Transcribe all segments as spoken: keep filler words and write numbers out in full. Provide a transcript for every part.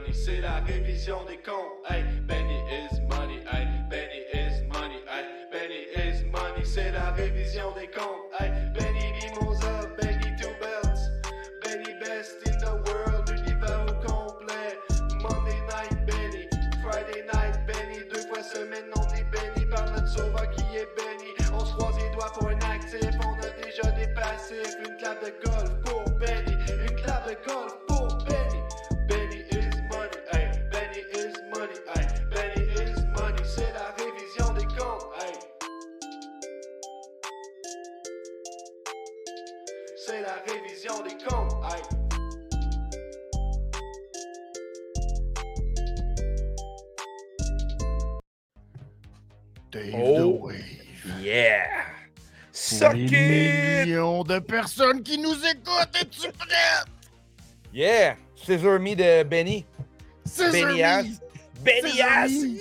money, c'est la révision des comptes. Hey, Benny is money, hey, Benny is money, hey, Benny is money, c'est la révision des comptes. Hey, Benny Mimosa, Benny Two Belts, Benny best in the world, l'univers au complet. Monday night Benny, Friday night Benny, deux fois semaine on est béni par notre sauveur qui est béni. On se croise les doigts pour un actif, on a déjà des passifs. Une clap de golf pour Benny, une clap de golf pour Benny. Benny is money, hey, Benny is money, hey, Benny is money, c'est la révision des comptes, hey. C'est la révision des comptes, hey. Dave Oh, the Wave. Yeah! Pour les Suck it! millions de personnes qui nous écoutent, es-tu prête? Yeah! Scissor Me de Benny. Scissor Benny Me. Ass. Benny Scissor Ass! Me.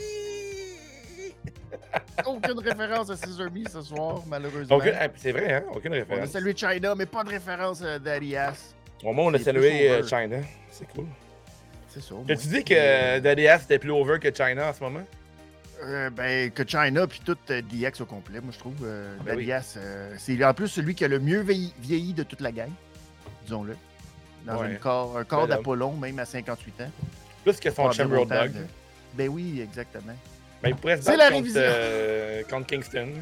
Aucune référence à Scissor Me ce soir, malheureusement. Aucune- ah, c'est vrai, hein? Aucune On a référence. salué China, mais pas de référence à Daddy Ass. Au moins, on a C'est salué plus euh, over. China. C'est cool. C'est ça. T'as-tu moi. dit que euh, Daddy Ass était plus over que China en ce moment? Euh, ben, que China puis tout euh, D X au complet, moi je trouve. Euh, Ah ben Daddy oui. Ass, euh, c'est en plus celui qui a le mieux vieilli, vieilli de toute la gang, disons-le. Dans Ouais. une corps, un corps Bel homme. d'Apollon, même à cinquante-huit ans. Plus que son Pas chum bien Road longtemps Dogg. de- Ben oui, exactement. Ben, il pourrait se C'est battre la contre, révision. euh, contre Kingston.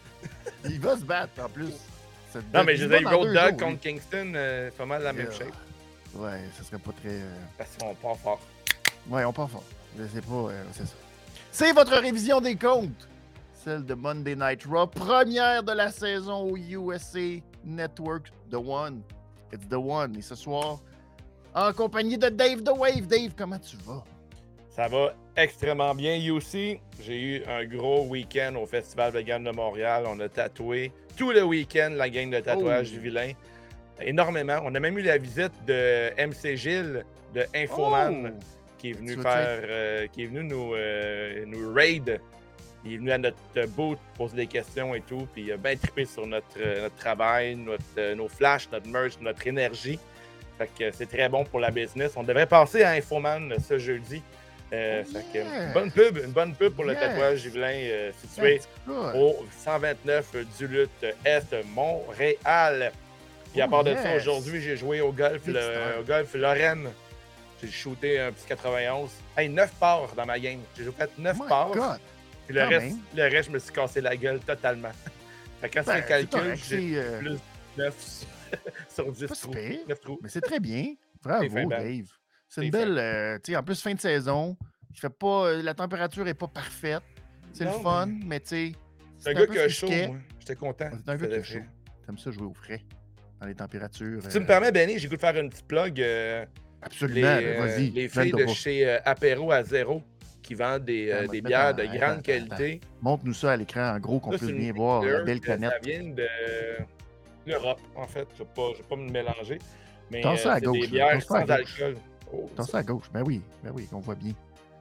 Il va se battre en plus. Ça- Non, mais je il disais, va dans Road deux Dogg jours, contre Kingston, euh, c'est pas mal la lui. même Euh, shape. Ouais, ça serait pas très. euh, Parce qu'on part fort. Ouais, on part fort. Je sais pas, euh, c'est ça. C'est votre révision des comptes. Celle de Monday Night Raw, première de la saison au U S A Network, The One. It's The One. Et ce soir, en compagnie de Dave The Wave. Dave, comment tu vas? Ça va extrêmement bien. You aussi, j'ai eu un gros week-end au Festival Vegan de Montréal. On a tatoué tout le week-end la gang de tatouage Oh. du vilain. Énormément. On a même eu la visite de M C Gilles de Infoman Oh! qui est venu Tu veux faire, euh, qui est venu nous, euh, nous raid. Il est venu à notre booth poser des questions et tout. Puis il a bien trippé sur notre, euh, notre travail, notre, euh, nos flashs, notre merch, notre énergie. Fait que c'est très bon pour la business. On devrait passer à Infoman ce jeudi. Euh, Oh fait que, yeah! une bonne pub, une bonne pub pour le Yes! tatouage Yvelin euh, situé That's good. au cent vingt-neuf Duluth Est, Montréal. Puis à Oh, part de ça, yes! aujourd'hui, j'ai joué au golf, Big le, star. au golf Lorraine. J'ai shooté un petit quatre-vingt-onze. Hey, neuf parts dans ma game. J'ai fait neuf Oh my parts. God. Puis le quand reste, même. le reste, je me suis cassé la gueule totalement. Fait que quand Ben, c'est un c'est calcul, correct, j'ai c'est, euh, plus neuf sur dix pas si trous. pire. neuf trous. Mais c'est très bien. Bravo, C'est fin, ben. Dave. C'est C'est une belle. euh, tu sais, en plus, fin de saison. Il fait pas, euh, la température n'est pas parfaite. C'est le Non, fun, mais tu sais. C'est un gars peu qui a chaud, frisquet. moi. J'étais content. C'est un gars qui Ça a faisait chaud. T'aimes ça jouer au frais dans les températures. Si tu euh, me permets, Benny, j'ai goût de faire une petite plug. euh, Absolument, les, là, euh, vas-y. les Vends filles le de bras. chez euh, Apéro à zéro qui vendent des, euh, Attends, on va des te bières mettre de en- grande attends, attends, qualité. Montre-nous ça à l'écran en gros qu'on Ça, puisse c'est une bien voir la beer belle que canette. Ça vient de l'Europe, en fait. Je ne vais, pas- je vais pas me mélanger. Mais Tends ça à euh, c'est gauche, des là. bières Tends ça à sans gauche. alcool. Oh, Attends ça à gauche. Ben oui, ben oui, on voit bien.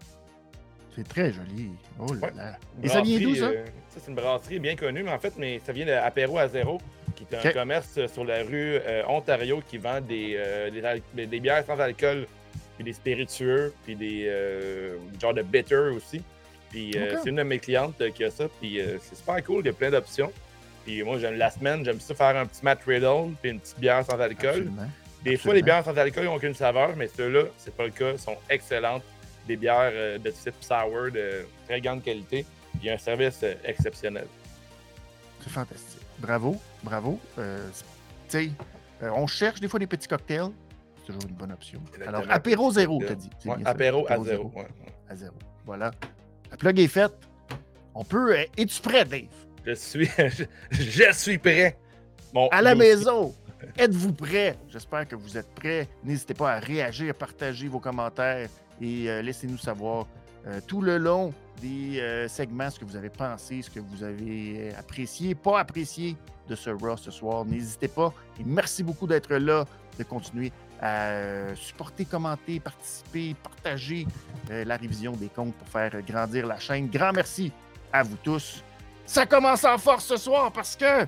C'est très joli. Oh là Ouais. là. Une Et ça vient d'où, brasserie, ça? euh, ça, c'est une brasserie bien connue, mais en fait, mais ça vient de Apéro à zéro, qui est un Ok. commerce euh, sur la rue euh, Ontario qui vend des, euh, des, al- des- des bières sans alcool, puis des spiritueux, puis des euh, genre de bitter aussi. Puis euh, Ok. c'est une de mes clientes euh, qui a ça, puis euh, c'est super cool, il y a plein d'options. Puis moi, j'aime la semaine, j'aime ça faire un petit Matt Riddle, puis une petite bière sans alcool. Absolument. Des fois, Absolument. les bières sans alcool n'ont aucune saveur, mais ceux-là, c'est pas le cas. Ils sont excellentes. Des bières euh, de type sour de très grande qualité. Il y a un service euh, exceptionnel. C'est fantastique. Bravo, bravo. Euh, c'est- tu sais, euh, on cherche des fois des petits cocktails. C'est toujours une bonne option. Exactement. Alors, apéro zéro, t'as dit. C'est Ouais, bien ça? apéro à zéro. ouais, ouais. À zéro. Voilà. La plug est faite. On peut. euh, Es-tu prêt, Dave? Je suis, je, je suis prêt. Mon À la dossier. maison, êtes-vous prêts? J'espère que vous êtes prêts. N'hésitez pas à réagir, partager vos commentaires et euh, laissez-nous savoir euh, tout le long des euh, segments ce que vous avez pensé, ce que vous avez apprécié, pas apprécié de ce Raw ce soir. N'hésitez pas. Et merci beaucoup d'être là, de continuer à euh, supporter, commenter, participer, partager euh, la révision des comptes pour faire euh, grandir la chaîne. Grand merci à vous tous. Ça commence en force ce soir parce que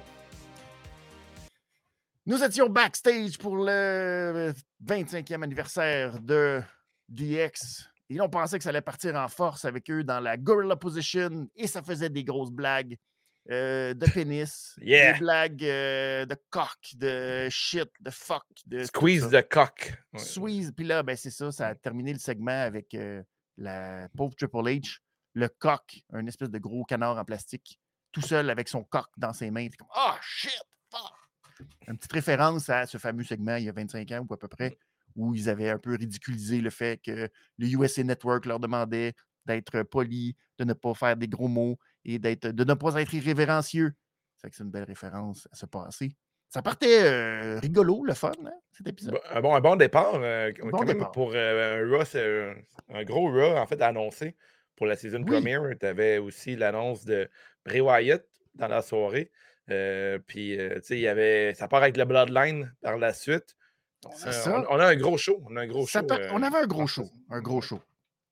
nous étions backstage pour le vingt-cinquième anniversaire de D X. Et là, on pensait que ça allait partir en force avec eux dans la Gorilla Position et ça faisait des grosses blagues euh, de pénis, Yeah. des blagues euh, de coq, de shit, de fuck, de Squeeze the cock. Ouais. Squeeze. Puis là, ben, c'est ça, ça a terminé le segment avec euh, la pauvre Triple H, le coq, un espèce de gros canard en plastique, tout seul avec son coq dans ses mains. T'es comme, oh shit, fuck! Une petite référence à ce fameux segment il y a vingt-cinq ans ou à peu près, où ils avaient un peu ridiculisé le fait que le U S A Network leur demandait d'être poli, de ne pas faire des gros mots et d'être, de ne pas être irrévérencieux. C'est que c'est une belle référence à ce passé. Ça partait euh, rigolo, le fun, hein, cet épisode. Un bon, un bon départ. Euh, Bon quand même, départ. pour euh, un Raw, c'est un, un gros Raw, en fait, annoncé pour la season Oui. premiere. Tu avais aussi l'annonce de Bray Wyatt dans la soirée. Euh, puis, euh, tu sais, il y avait. Ça part avec le Bloodline par la suite. On C'est a, ça. on, on a un gros show. On a un gros Ça show. par- euh, on avait un gros en show. fait. Un gros show.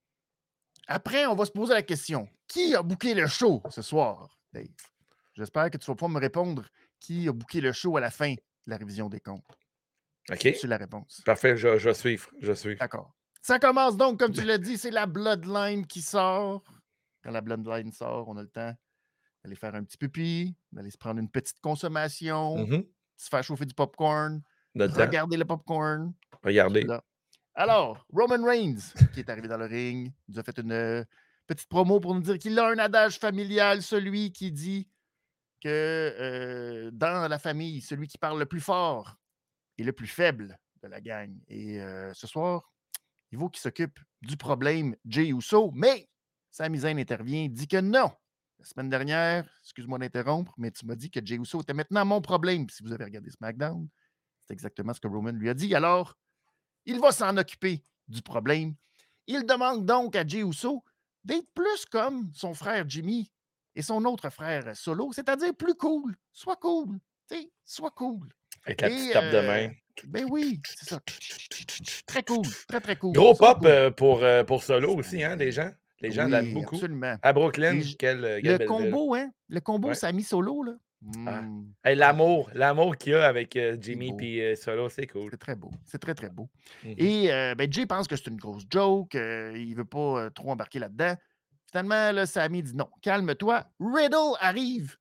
Après, on va se poser la question. Qui a booké le show ce soir, Dave? J'espère que tu vas pas me répondre qui a booké le show à la fin de la révision des comptes. OK. C'est la réponse. Parfait, je, je vais suivre. Je vais suivre. D'accord. Ça commence donc, comme tu l'as dit, c'est la Bloodline qui sort. Quand la Bloodline sort, on a le temps d'aller faire un petit pipi, d'aller se prendre une petite consommation, Mhm. se faire chauffer du popcorn, Notre temps. regarder le popcorn. Regardez. Là. Alors, Roman Reigns, qui est arrivé dans le ring, nous a fait une euh, petite promo pour nous dire qu'il a un adage familial, celui qui dit que euh, dans la famille, celui qui parle le plus fort est le plus faible de la gang. Et euh, ce soir, il faut qu'il s'occupe du problème Jey Uso, mais Sami Zayn intervient, dit que non. La semaine dernière, excuse-moi d'interrompre, mais tu m'as dit que Jey Uso était maintenant mon problème. Puis si vous avez regardé SmackDown, c'est exactement ce que Roman lui a dit. Alors, il va s'en occuper du problème. Il demande donc à Jey Uso d'être plus comme son frère Jimmy et son autre frère Solo, c'est-à-dire plus cool. Sois cool. T'sais, sois cool. Avec la Et, petite tape de euh, main. Ben oui, c'est ça. Très cool. Très, très cool. Gros Sois pop cool. euh, pour, euh, pour Solo aussi, hein, les gens. Les gens Oui, l'aiment beaucoup. absolument. À Brooklyn, Les- quelle, quelle Le belle combo, hein? Le combo Ouais. Sami Solo, là. Ah. Hmm, ville. Hey, l'amour, l'amour qu'il y a avec euh, Jimmy beau. et Solo, c'est cool. C'est très beau. C'est très, très beau. Mhm. Et euh, ben, Jay pense que c'est une grosse joke. euh, il ne veut pas euh, trop embarquer là-dedans. Finalement, là, Sami dit non, calme-toi. Riddle arrive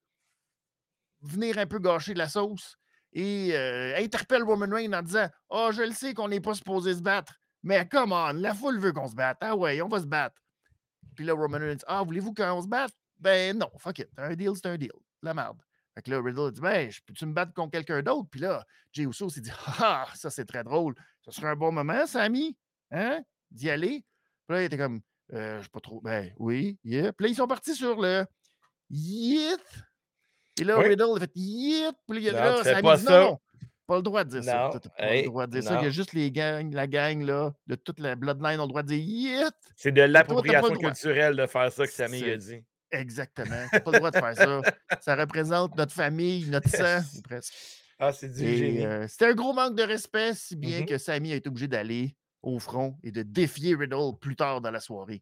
venir un peu gâcher de la sauce et euh, interpelle Roman Reigns en disant « Ah, oh, je le sais qu'on n'est pas supposé se battre, mais come on, la foule veut qu'on se batte. Ah ouais, on va se battre. » Puis là, Roman Reigns dit « Ah, voulez-vous qu'on se batte? » Ben non, fuck it. Un deal, c'est un deal. La merde. Fait que là, Riddle dit « Ben, peux-tu me battre contre quelqu'un d'autre? » Puis là, Jey Uso s'est dit « Ah, ça c'est très drôle. Ce serait un bon moment, Sami, hein, d'y aller. » Puis là, il était comme euh, « Je sais pas trop. Ben oui, yeah. » Puis là, ils sont partis sur le « Yit. » Et là, Oui. Riddle a fait « Yit. » Puis là, Non, là fais Sami pas dit « ça. Non, non. Pas le droit de dire ça. Non, T'as pas hey, le droit de dire ça. non. Il y a juste les gangs, la gang là, de toute la Bloodline ont le droit de dire Yit. C'est de toi, t'as pas l'appropriation le droit. culturelle de faire ça que Samy C'est- a dit. Exactement. T'as pas le droit de faire ça. Ça représente notre famille, notre sang, Yes. ou presque. Ah, c'est du Et génie. euh, c'était un gros manque de respect, si bien Mhm. que Sami a été obligé d'aller au front et de défier Riddle plus tard dans la soirée.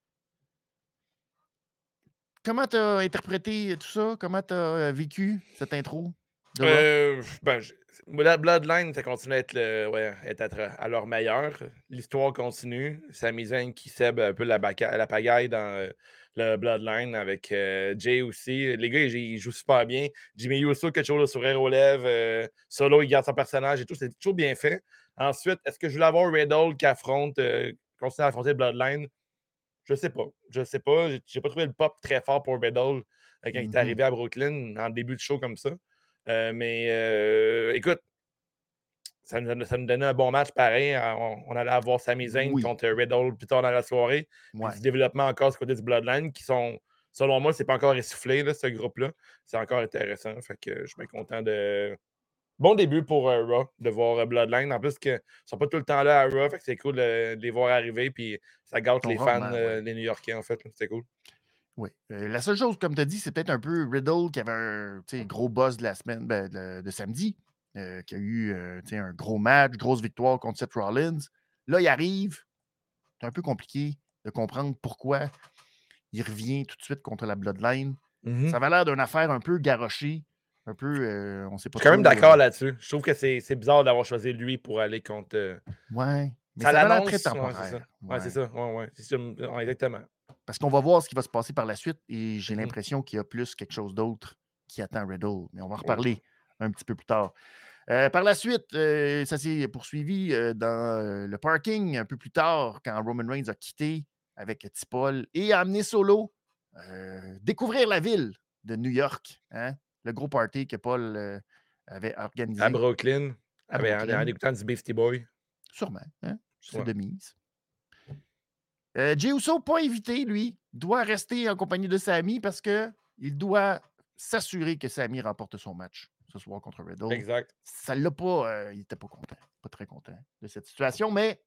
Comment t'as interprété tout ça? Comment t'as vécu cette intro? de Raw? Euh, ben, je- la Bloodline, ça continue à être, le, ouais, être à, à leur meilleur. L'histoire continue. Sami Zayn qui sèbe un peu la, baca- la pagaille dans euh, le Bloodline avec euh, Jay aussi. Les gars, ils, ils jouent super bien. Jimmy Uso, quelque chose de sourire aux lèvres. euh, Solo, il garde son personnage et tout. C'est toujours bien fait. Ensuite, est-ce que je voulais avoir Riddle qui affronte, euh, continue à affronter le Bloodline? Je sais pas. Je sais pas. J'ai- J'ai pas trouvé le pop très fort pour Riddle euh, quand il est Mhm. arrivé à Brooklyn en début de show comme ça. Euh, mais euh, écoute, ça nous, ça nous donnait un bon match pareil. On, on allait avoir Sami Zayn Oui. contre Riddle plus tard dans la soirée. Puis Ouais. du développement encore du côté du Bloodline qui sont, selon moi, c'est pas encore essoufflé, là, ce groupe-là. C'est encore intéressant. Fait que je suis bien content de. Bon début pour euh, Raw, de voir euh, Bloodline. En plus, qu'ils ne sont pas tout le temps là à Raw. Fait que c'est cool de, de les voir arriver. Puis ça gâte Ils sont les fans, rarement, euh, ouais. les New-Yorkais, en fait. là. C'est cool. Oui. Euh, la seule chose, comme tu as dit, c'est peut-être un peu Riddle qui avait un tu sais, gros boss de la semaine, ben, de, de samedi, euh, qui a eu euh, tu sais, un gros match, grosse victoire contre Seth Rollins. Là, il arrive. C'est un peu compliqué de comprendre pourquoi il revient tout de suite contre la Bloodline. Mhm. Ça avait l'air d'une affaire un peu garochée, un peu, euh, on sait pas Je suis quand même trop, d'accord euh, là-dessus. Je trouve que c'est c'est bizarre d'avoir choisi lui pour aller contre. euh, Ouais. Mais Ça ça a l'air très l'annonce, ouais, c'est ça. temporaire. Ouais, c'est Ouais. ça. Ouais, ouais. C'est ça, ouais, exactement. Parce qu'on va voir ce qui va se passer par la suite et j'ai Mhm. l'impression qu'il y a plus quelque chose d'autre qui attend Riddle. Mais on va en Oh. reparler un petit peu plus tard. Euh, par la suite, euh, ça s'est poursuivi euh, dans euh, le parking un peu plus tard quand Roman Reigns a quitté avec T-Paul et a amené Solo euh, découvrir la ville de New York. Hein? Le gros party que Paul euh, avait À organisé Brooklyn, à avec- en, en Brooklyn. écoutant du Beastie Boy. Sûrement. Hein? C'est Ouais. de mise. Euh, Jey Uso, pas invité, lui, doit rester en compagnie de Sami parce qu'il doit s'assurer que Sami remporte son match ce soir contre Riddle. Exact. Ça l'a pas, euh, il n'était pas content, pas très content de cette situation, mais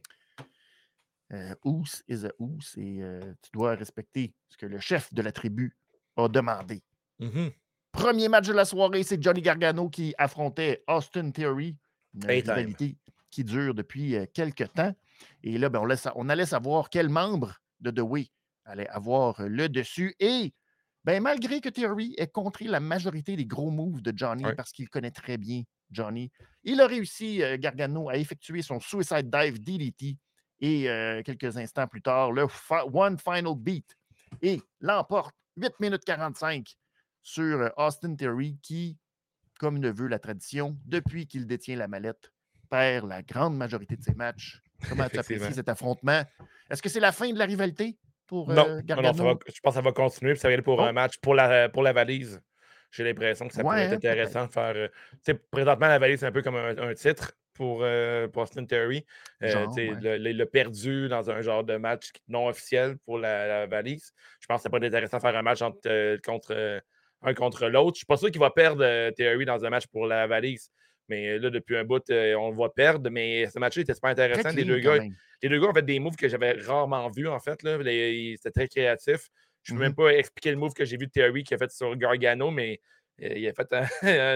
euh, Oos is a Oos et euh, tu dois respecter ce que le chef de la tribu a demandé. Mhm. Premier match de la soirée, c'est Johnny Gargano qui affrontait Austin Theory, une A-time. rivalité qui dure depuis euh, quelques temps. Et là, ben, on, laisse, on allait savoir quel membre de The Way allait avoir le dessus. Et ben, malgré que Theory ait contré la majorité des gros moves de Johnny, Ouais. parce qu'il connaît très bien Johnny, il a réussi, euh, Gargano, à effectuer son Suicide Dive D D T. Et euh, quelques instants plus tard, le fi- One Final Beat. Et l'emporte huit minutes quarante-cinq sur euh, Austin Theory qui, comme ne veut la tradition, depuis qu'il détient la mallette, perd la grande majorité de ses matchs. Comment tu apprécies cet affrontement? Est-ce que c'est la fin de la rivalité pour Non, euh, non, Gargano? non, ça va, je pense que ça va continuer, puis ça va aller pour Oh. un match pour la, pour la valise. J'ai l'impression que ça Ouais, pourrait être hein, intéressant de faire. euh, tu sais, présentement, la valise, c'est un peu comme un, un titre pour, euh, pour Austin Theory. Euh, Genre, tu sais, ouais. le- le- Il a perdu dans un genre de match non officiel pour la, la valise. Je pense que ça pourrait être intéressant de faire un match entre, euh, contre, euh, un contre l'autre. Je suis pas sûr qu'il va perdre euh, Theory dans un match pour la valise. Mais là, depuis un bout, euh, on le voit perdre. Mais ce match-là était super Très intéressant. Les clean deux quand gars, même. les deux gars ont fait des moves que j'avais rarement vus, en fait. Là. Les- C'était très créatif. Je ne peux Mhm. même pas expliquer le move que j'ai vu de Theory qui a fait sur Gargano, mais euh, il a fait un,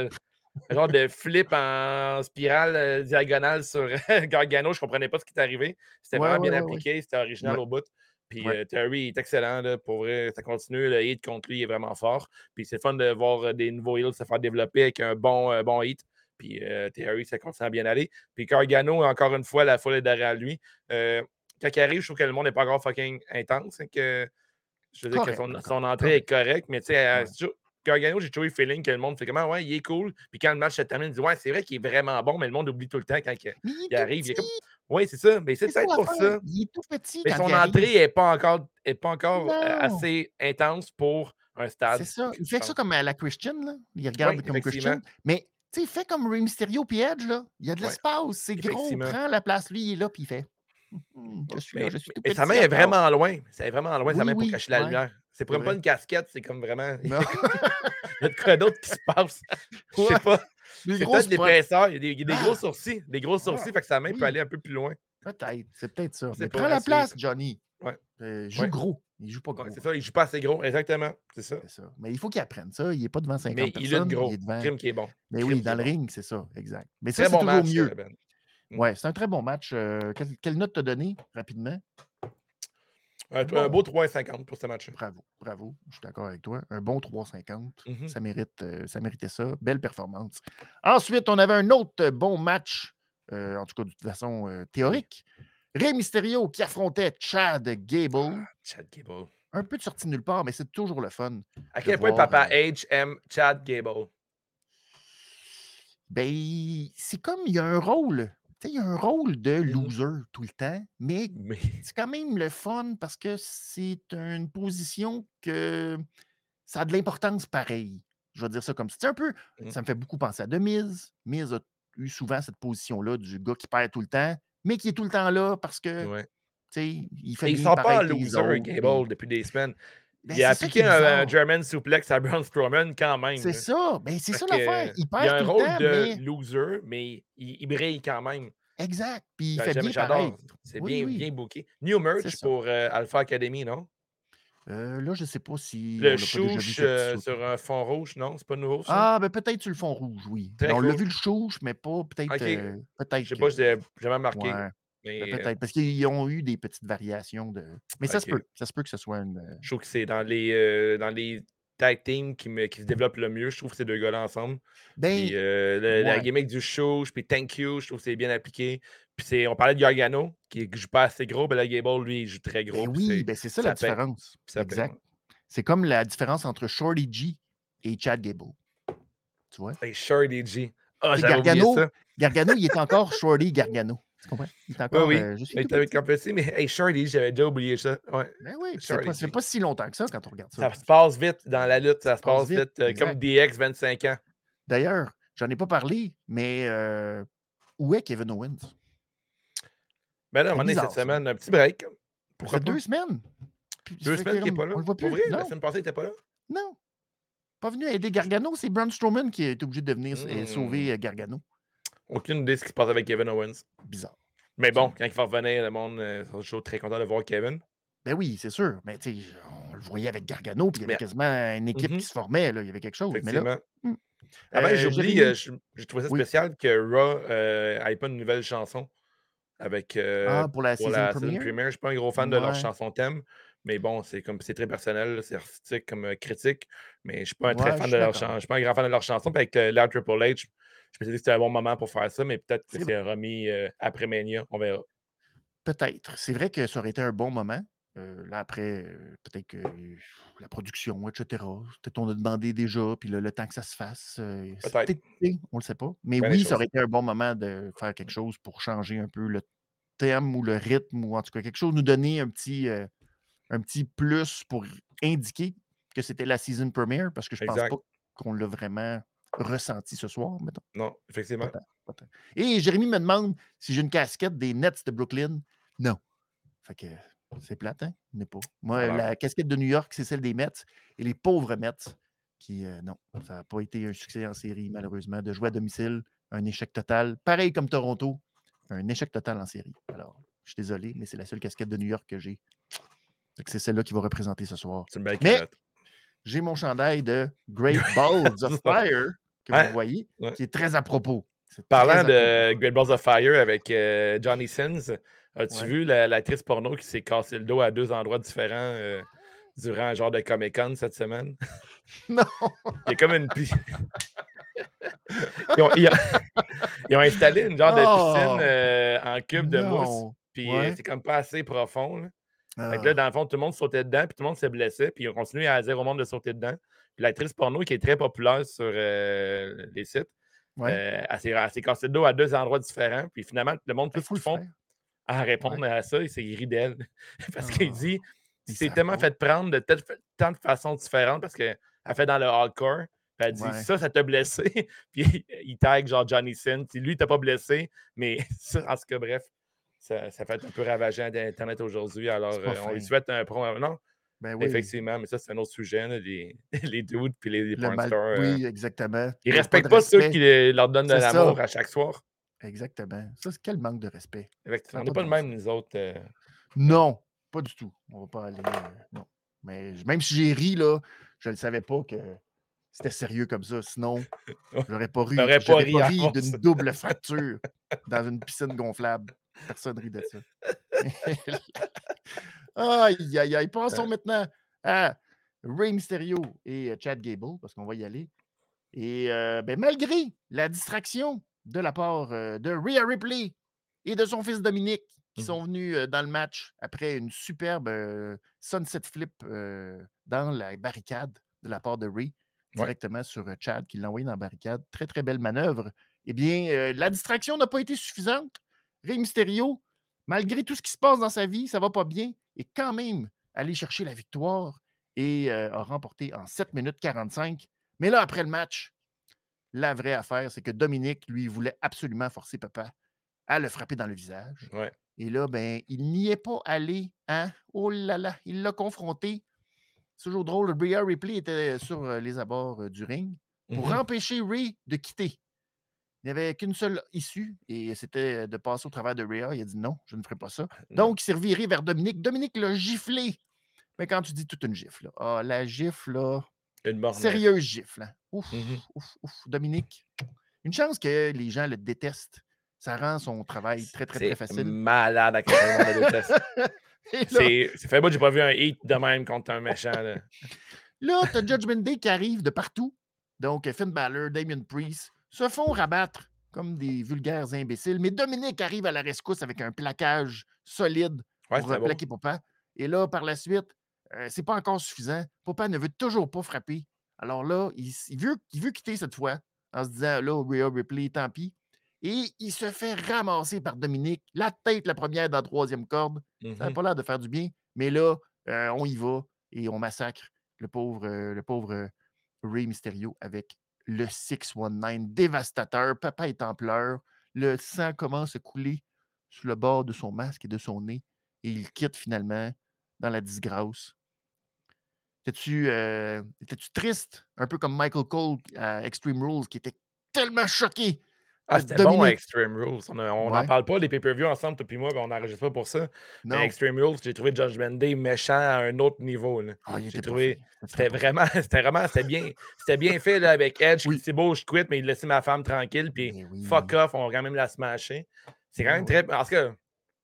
un genre de flip en spirale euh, diagonale sur Gargano. Je ne comprenais pas ce qui est arrivé. C'était Ouais, vraiment ouais, bien ouais, ouais. appliqué. C'était original Ouais. au bout. Puis Ouais. euh, Theory est excellent. Là, pour vrai, ça continue. Le hit contre lui est vraiment fort. Puis c'est fun de voir euh, des nouveaux heals se faire développer avec un bon, euh, bon hit. Puis euh, Theory, ça continue à bien aller. Puis Gargano, encore une fois, la foule est derrière lui. Euh, quand il arrive, je trouve que le monde n'est pas encore fucking intense. Hein, que, je veux dire que Correct son, encore. son entrée est Correct. correcte, mais tu sais, euh, Ouais. c'est toujours- Gargano, j'ai toujours eu le feeling que le monde fait comment, ouais, il est cool. Puis quand le match se termine, il dit, ouais, c'est vrai qu'il est vraiment bon, mais le monde oublie tout le temps quand il, Mais il est il tout arrive. Il est comme, petit. ouais, c'est ça. Mais c'est C'est ça peut-être pour l'affaire. ça. Il est tout petit Mais quand son il arrive. entrée n'est pas encore, est pas encore euh, Non. assez intense pour un stade. C'est ça. Il Je fait ça pense. comme à la Christian, là. Il regarde Oui, comme effectivement. Christian. Mais, tu sais, il fait comme Rey Mysterio puis Edge, là. Il y a de Ouais, l'espace. C'est gros. effectivement. Prends la place. Lui, il est là, puis il fait. Hum, je suis là, Mais, je suis tout mais sa main petit est encore. vraiment loin. C'est vraiment loin, sa Oui, main, pour oui. cacher la Ouais, lumière. C'est c'est même pas vrai. une casquette, c'est comme vraiment. Non. Il y a de quoi d'autre qui se passe. Je sais Ouais. pas. Des C'est gros peut-être spots. l'épaisseur. Il y a des, il y a des gros Ah, sourcils. Des gros sourcils, ah, fait que sa main peut oui. aller un peu plus loin. Peut-être. C'est peut-être ça. On sait Mais pas, prends à la place, suivre. Johnny. Ouais. Euh, joue Ouais. gros. Il joue pas gros. Ouais, c'est ça, il joue pas assez gros. Exactement. C'est ça. C'est ça. Mais il faut qu'il apprenne ça. Il n'est pas devant cinquante Mais il lutte personnes. gros. Il est devant. Crime qui est bon. Mais Crime oui, qui est dans le bon. ring, c'est ça. Exact. Mais ça, Très c'est bon toujours match, mieux. euh, Ben. Mm. Ouais, c'est un très bon match. Euh, quelle, quelle note t'as donné rapidement? Un, Bon. un beau trois cinquante pour ce match. Bravo, bravo. Je suis d'accord avec toi. Un bon trois cinquante. Mhm. Ça mérite, euh, ça méritait ça. Belle performance. Ensuite, on avait un autre bon match, euh, en tout cas de toute façon euh, théorique. Rey Mysterio qui affrontait Chad Gable. Chad Gable. Un peu de sortie nulle part, mais c'est toujours le fun. À de quel point voir, Papa euh, H aime Chad Gable? Ben, c'est comme il y a un rôle. Tu sais, il y a un rôle de Mhm. loser tout le temps, mais Mais c'est quand même le fun parce que c'est une position que ça a de l'importance pareil. Je vais dire ça comme ça. C'est un peu, Mhm. ça me fait beaucoup penser à The Miz. Miz a eu souvent cette position-là du gars qui perd tout le temps, mais qui est tout le temps là parce que, ouais. tu sais, il fait Et il bien sort pas en paraître les loser, autres. Gable, puis- depuis des semaines. Ben, Il a c'est ça qui appliqué est un, un bizarre. German suplex à Braun Strowman quand même. C'est là. ça. Ben, c'est Fait ça que, l'affaire. Il il a perd un tout le rôle temps, de mais loser, mais il, il brille quand même. exact. Puis il J'a- fait j'aime- bien J'adore. paraître. C'est Oui, bien, oui. bien booké. New C'est merch ça. pour euh, Alpha Academy, non? Euh, là, je ne sais pas si on Le l'a pas déjà vu, chouche ce euh, petit sur un fond rouge, non? C'est pas nouveau, ça? Ah, ben peut-être sur le fond rouge, oui. Très Mais on l'a cool. vu le chouche, mais pas peut-être. Ok. euh, Je peut-être sais que. pas, j'ai jamais marqué. Ouais. Ben, Mais euh, peut-être. Parce qu'ils ont eu des petites variations de. Mais ça se ok. peut. Ça se peut que ce soit une. euh, Je trouve que c'est dans les, euh, dans les tag teams qui, me, qui se développent le mieux. Je trouve que ces deux gars-là ensemble. Ben, Puis euh, le- la ouais. gimmick du show, puis thank you, je trouve que c'est bien appliqué. Puis c'est, on parlait de Gargano, qui ne joue pas assez gros, mais là, Gable, lui, il joue très gros. Ben Puis oui, c'est, ben c'est ça la ça paie. différence. Puis ça paie, Exact. ouais. C'est comme la différence entre Shorty G et Chad Gable. Tu vois? Hey, Shorty G. Ah, Tu sais, j'avais oublié Gargano, ça. Gargano, il est encore Shorty Gargano. Tu comprends? Il est Oui, encore oui. euh, juste Mais tout tu avais petit. complété, mais hey, Shorty, j'avais déjà oublié ça. Ouais. Ben oui, puis c'est Shorty pas, c'est G. pas si longtemps que ça quand on regarde ça. Ça se passe vite dans la lutte, ça se passe passe vite, vite, euh, exact. comme D X, vingt-cinq ans. D'ailleurs, j'en ai pas parlé, mais euh, où est Kevin Owens? Ben là, à un C'est moment donné, bizarre, cette ça. semaine, un petit break. Ça Pourquoi fait pas? deux semaines. Puis ça Deux fait semaines qu'il n'est comme- pas là. On le voit Pour plus. vrai? La Non, semaine passée, il n'était pas là? non. Pas venu aider Gargano. C'est Braun Strowman qui est obligé de venir euh, Hmm. sauver euh, Gargano. Aucune idée de ce qui se passe avec Kevin Owens. Bizarre. Mais bon, Absolument. quand il va revenir, le monde euh, sera toujours très content de voir Kevin. Ben oui, c'est sûr. Mais tu sais, on le voyait avec Gargano, puis il y avait Mais- quasiment une équipe Mhm. qui se formait. Là. Il y avait quelque chose. Mais là, Effectivement. hmm. Avant, Euh, j'oublie, Jérémy- euh, je- j'ai trouvé ça Oui. spécial que Raw n'ait pas une nouvelle chanson avec Ah, euh, pour la pour season la premiere? season premiere. Je ne suis pas un gros fan de leur Ouais. chanson thème, mais bon, c'est comme c'est très personnel, là, c'est artistique comme euh, critique, mais je ne suis pas un très Ouais, je fan suis de leur d'accord. chanson. Je suis pas un grand fan de leur chanson. Puis avec euh, l'air Triple H, je me suis dit que c'était un bon moment pour faire ça, mais peut-être que C'est c'est remis euh, après Mania, on verra. Peut-être. C'est vrai que ça aurait été un bon moment. Euh, là, après, euh, peut-être que euh, la production, et cetera. Peut-être on a demandé déjà, puis là, le temps que ça se fasse, euh, c'est Peut-être. peut-être fait, on ne le sait pas. Mais Bien les oui, ça choses. aurait été un bon moment de faire quelque chose pour changer un peu le thème ou le rythme, ou en tout cas quelque chose, nous donner un petit, euh, un petit plus pour indiquer que c'était la season premiere, parce que je pense Exact. pas qu'on l'a vraiment ressenti ce soir, mettons. Non, effectivement. Pas tant, pas tant. Et Jérémy me demande si j'ai une casquette des Nets de Brooklyn. Non. Fait que c'est plate, hein? Il n'est pas. Moi, Alors. la casquette de New York, c'est celle des Mets et les pauvres Mets qui, euh, non, ça n'a pas été un succès en série, malheureusement. De jouer à domicile, un échec total. Pareil comme Toronto, un échec total en série. Alors, je suis désolé, mais c'est la seule casquette de New York que j'ai. Fait que c'est celle-là qui va représenter ce soir. C'est une belle Mais calotte. j'ai mon chandail de Great Balls of Fire que Ouais, vous voyez, ouais. qui est très à propos. C'est Parlant très à de Great Balls of Fire avec euh, Johnny Sins, as-tu Ouais. vu la- l'actrice porno qui s'est cassé le dos à deux endroits différents euh, durant un genre de Comic-Con cette semaine? Non! Il y a comme une piscine. ils, ont, ils ont- ils ont installé une genre de Oh! piscine euh, en cube de mousse. Non! Puis Ouais. euh, c'est comme pas assez profond. Là. Fait que Ah. là, dans le fond, tout le monde sautait dedans, puis tout le monde se blessait, puis ils ont continué à dire au monde de sauter dedans. Puis l'actrice porno, qui est très populaire sur euh, les sites, Ouais. euh, elle s'est- elle s'est cassée le dos à deux endroits différents. Puis finalement, le monde, tout Il ce faut qu'ils le font faire. à répondre à ça, c'est qu'il rit d'elle. Parce Ah. qu'il dit Ils c'est savent tellement pas. fait prendre de tel- tant de façons différentes parce qu'elle fait dans le hardcore. Puis elle dit Ouais. ça, ça t'a blessé. Puis il tag genre Johnny Sin. Puis lui, il t'a pas blessé. Mais ça, en tout cas, bref, ça, ça fait un peu ravager Internet aujourd'hui. Alors, C'est pas euh, on lui fin. souhaite un pro. Non, Ben oui. effectivement, mais ça, c'est un autre sujet. Là, les, les dudes puis les, les Le porn mal- stars. euh, Oui, exactement. ils Il y a respectent de pas, ceux respect. qui les- leur donnent de C'est ça. l'amour à chaque soir. Exactement. Ça, c'est quel manque de respect. Effectivement. Ça On a n'est pas pas de le bon même, nous autres. euh, Non, pas du tout. On va pas aller. euh, non. Mais j- même si j'ai ri, là, je ne savais pas que c'était sérieux comme ça. Sinon, j'aurais pas ri. T'aurais pas J'aurais ri pas à ri force. d'une double fracture dans une piscine gonflable. Personne rit de ça. Aïe, aïe, aïe. Passons maintenant à Rey Mysterio et euh, Chad Gable, parce qu'on va y aller. Et euh, ben, malgré la distraction de la part euh, de Rhea Ripley et de son fils Dominique, qui Mhm. sont venus euh, dans le match après une superbe euh, sunset flip euh, dans la barricade de la part de Rhea, Ouais. directement sur euh, Chad, qui l'a envoyé dans la barricade. Très, très belle manœuvre. Eh bien, euh, la distraction n'a pas été suffisante. Rey Mysterio, malgré tout ce qui se passe dans sa vie, ça va pas bien, est quand même allé chercher la victoire et euh, a remporté en sept minutes quarante-cinq. Mais là, après le match, la vraie affaire, c'est que Dominique, lui, voulait absolument forcer Papa à le frapper dans le visage. Ouais. Et là, ben, il n'y est pas allé. Hein? Oh là là, il l'a confronté. C'est toujours drôle. Rhea Ripley était sur euh, les abords euh, du ring pour Mhm. empêcher Rey de quitter. Il n'y avait qu'une seule issue et c'était de passer au travers de Rhea. Il a dit non, je ne ferai pas ça. Non. Donc, il s'est reviré vers Dominique. Dominique l'a giflé. Mais quand tu dis toute une gifle, là, ah, la gifle, là, Une mornelle. sérieuse gifle. Hein? Ouf, Mhm. ouf, ouf. Dominique, une chance que les gens le détestent. Ça rend son travail très, très, très C'est facile. malade à quel point on le déteste. Et là, C'est ça fait moi, j'ai pas vu un hit de même contre un méchant. Là. là tu as Judgment Day qui arrive de partout. Donc, Finn Balor, Damien Priest se font rabattre comme des vulgaires imbéciles. Mais Dominique arrive à la rescousse avec un plaquage solide Ouais, pour euh, c'était bon. plaquer Papa. Et là, par la suite, euh, c'est pas encore suffisant. Papa ne veut toujours pas frapper. Alors là, il, s- il veut, il veut quitter cette fois en se disant, là, Rhea Ripley, tant pis. Et il se fait ramasser par Dominique, la tête la première dans la troisième corde. Ça n'a Mhm. pas l'air de faire du bien. Mais là, euh, on y va et on massacre le pauvre, euh, le pauvre euh, Rey Mysterio avec le six cent dix-neuf dévastateur. Papa est en pleurs. Le sang commence à couler sur le bord de son masque et de son nez. Et il quitte finalement dans la disgrâce. Étais-tu euh, étais-tu triste? Un peu comme Michael Cole à Extreme Rules qui était tellement choqué Ah, de c'était bon à Dominique. Extreme Rules. On a- on n'en Ouais, parle pas des pay-per-views ensemble, toi puis moi, ben, on n'enregistre pas pour ça. Mais non. Extreme Rules, j'ai trouvé Judgment Day méchant à un autre niveau, là. Ah, il J'ai était pas fin. trouvé. C'était très C'était pas fin. vraiment, c'était vraiment, c'était bien, c'était bien fait là, avec Edge qui Oui. dit c'est beau, je quitte, mais il laissait ma femme tranquille, puis Mais fuck oui. off, on va quand même la smasher. C'est quand Ben même oui. très. En tout cas,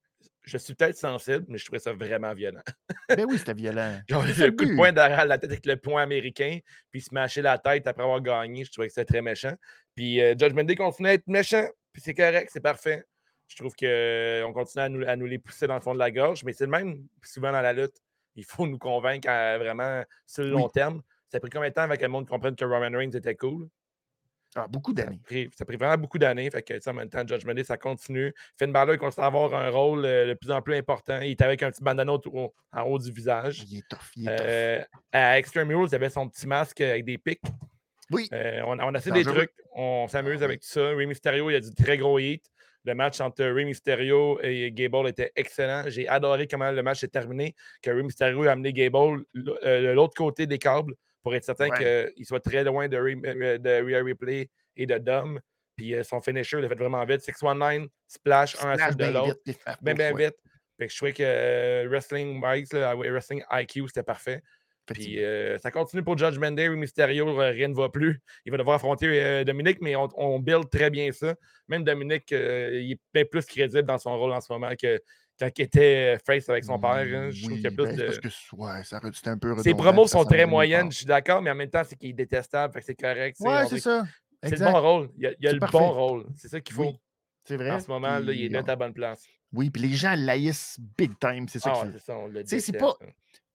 je suis peut-être sensible, mais je trouvais ça vraiment violent. Ben oui, c'était violent. Genre, C'est ça le le coup de poing but. derrière la tête avec le poing américain, puis se mâcher la tête après avoir gagné, je trouvais que c'était très méchant. Puis euh, Judgment Day continue à être méchant, puis c'est correct, c'est parfait. Je trouve qu'on continue à nous, à nous les pousser dans le fond de la gorge, mais c'est le même souvent dans la lutte. Il faut nous convaincre à, vraiment sur le long Oui. terme. Ça a pris combien de temps avant que le monde comprenne que Roman Reigns était cool? Ah, beaucoup Ça a d'années. pris, ça a pris vraiment beaucoup d'années. Fait que, tu sais, en même temps, Judgment Day, ça continue. Finn Balor, il continue à avoir un rôle euh, de plus en plus important. Il est avec un petit bandana au- en haut du visage. Il est tough. Il est tough. Euh, à Extreme Rules, il avait son petit masque avec des pics. Oui. Euh, on, on a fait des Dangereux. trucs. On Ah s'amuse oui. avec tout ça. Rey Mysterio, il a du très gros hit. Le match entre Rey Mysterio et Gable était excellent. J'ai adoré comment le match s'est terminé, que Rey Mysterio a amené Gable euh, de l'autre côté des câbles pour être certain Ouais. qu'il soit très loin de, Rey- euh, de Rhea Ripley et de Dom. Puis euh, son finisher, il l'a fait vraiment vite. six cent dix-neuf, splash, un à la Splash suite de bien l'autre. vite, puis faire Bien, pouce, bien ouais. vite. Fait que je trouvais que euh, Wrestling Wise, là, Wrestling I Q, c'était parfait. Puis Effectivement. euh, ça continue pour Judgment Day. Rey Mysterio, euh, rien ne va plus. Il va devoir affronter euh, Dominique, mais on, on build très bien ça. Même Dominique, euh, il est bien plus crédible dans son rôle en ce moment que quand il était face avec son père. Hein. Je trouve qu'il y a Oui, plus ben, c'est parce de. que ouais, ça, c'était un peu Ses redondant, promos puis ça sont s'en très allait nulle moyennes, part. je suis d'accord, mais en même temps, c'est qu'il est détestable, fait que c'est correct. Ouais, On c'est dirait que ça. c'est le bon Exact. rôle. Il y a, il y a C'est le bon parfait. rôle. C'est ça qu'il faut. Oui, c'est En vrai. ce moment, là, il est Puis, là on- à la bonne place. oui, puis les gens l'haïssent big time, c'est ça Ah qui ouais, fait. c'est ça, on le Tu sais, c'est pas. déteste. Hein.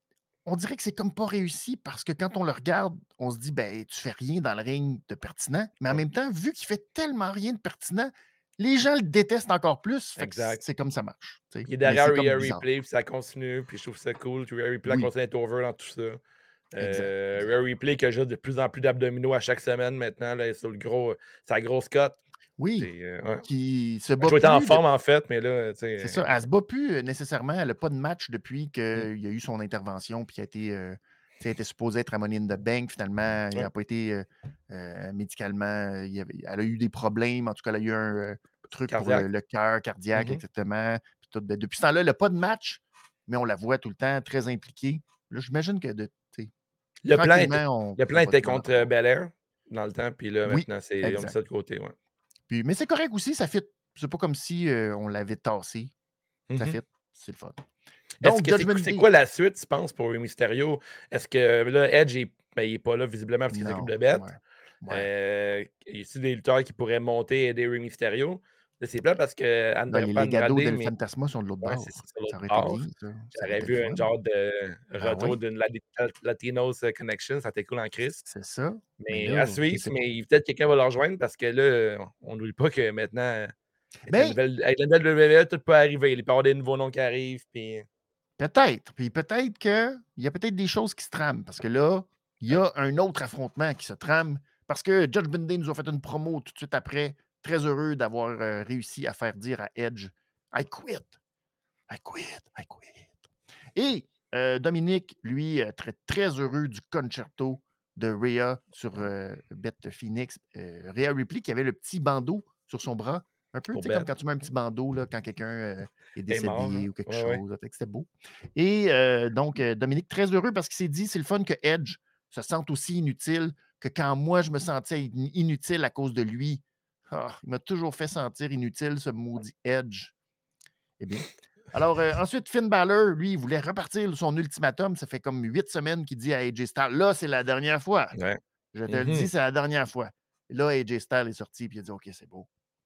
On dirait que c'est comme pas réussi parce que quand on le regarde, on se dit, ben, tu fais rien dans le ring de pertinent. Mais en Ouais, même temps, vu qu'il fait tellement rien de pertinent, les gens le détestent encore plus. Fait que exact. c'est comme ça marche. Tu sais. Il est Mais derrière c'est comme Rhea bizarre. Replay, puis ça continue, puis je trouve ça cool. Rhea Replay Oui, continue d'être over dans tout ça. exact, Euh, exact. Rhea Replay qui a juste de plus en plus d'abdominaux à chaque semaine maintenant, là, sur le gros, sa grosse cote. Oui, C'est, euh, ouais. qui se Elle a bat toujours été en plus. de- forme, en fait, mais là, tu C'est sais. ça, elle se bat plus euh, nécessairement. Elle n'a pas de match depuis euh, qu'il y a eu son intervention puis qu'elle a été, euh, tu sais, elle était supposée être à Money in the Bank. Finalement, il ouais, n'a pas été euh, euh, médicalement. euh, il y avait- elle a eu des problèmes. En tout cas, elle a eu un euh, truc pour le, cardiaque. le cœur cardiaque, Mhm. exactement. Puis tout. Ben, depuis ce temps-là, elle n'a pas de match, mais on la voit tout le temps très impliquée. Là, j'imagine que de, tu sais, Le plan était, tranquillement, on, le plan on va, était on va contre l'entendre. euh, Belair dans le temps, puis là, Oui, maintenant, c'est, ils ont mis exact. ça de côté. Ouais. Puis, mais c'est correct aussi, ça fit. C'est pas comme si euh, on l'avait tassé. Ça Mhm. fit. C'est le fun. Est-ce Donc, que c'est, Judgment c'est Day. quoi la suite, tu penses, pour Rey Mysterio? Est-ce que là, Edge, est, ben, il n'est pas là visiblement parce qu'il s'occupe Non. de Beth? Ouais. Ouais. Euh, y a-t-il des lutteurs qui pourraient monter et aider Rey Mysterio? Là, c'est plat parce que Là, André, les pas Legados Andrade, del mais Fantasma sont de l'autre ouais, c'est ça, bord. sur Ça l'autre aurait été bord. bien, ça. Ça aurait J'aurais été le vu un fun. genre de Ben retour oui, d'une Lati- Latinos euh, Connection, ça t'est cool en Chris. c'est ça. Mais Mais à là, je suivre, sais pas. mais peut-être quelqu'un va le rejoindre parce que là, on n'oublie pas que maintenant, avec la Ben, nouvelle, avec la nouvelle W W E, tout peut arriver. Il peut y avoir des nouveaux noms qui arrivent. Puis... peut-être. Puis peut-être qu'il y a peut-être des choses qui se trament. Parce que là, il y Ouais. a un autre affrontement qui se trame. Parce que Judgment Day nous a fait une promo tout de suite après. Très heureux d'avoir euh, réussi à faire dire à Edge I quit. I quit. I quit. Et euh, Dominique, lui, euh, très, très heureux du concerto de Rhea sur euh, Beth Phoenix. Euh, Rhea Ripley qui avait le petit bandeau sur son bras. Un peu, Pour tu sais, comme Beth. quand tu mets un petit bandeau là, quand quelqu'un euh, est Elle est mort, décédé hein? ou quelque Ouais, ouais. chose. Fait que c'était beau. Et euh, donc, euh, Dominique, très heureux parce qu'il s'est dit c'est le fun que Edge se sente aussi inutile que quand moi, je me sentais in- inutile à cause de lui. Ah, il m'a toujours fait sentir inutile, ce maudit Edge. Eh bien. Alors, euh, ensuite, Finn Balor, lui, il voulait repartir son ultimatum. Ça fait comme huit semaines qu'il dit à A J Styles là, c'est la dernière fois. Ouais. Je te le dis, Mhm. c'est la dernière fois. Et là, A J Styles est sorti et il a dit OK, c'est beau.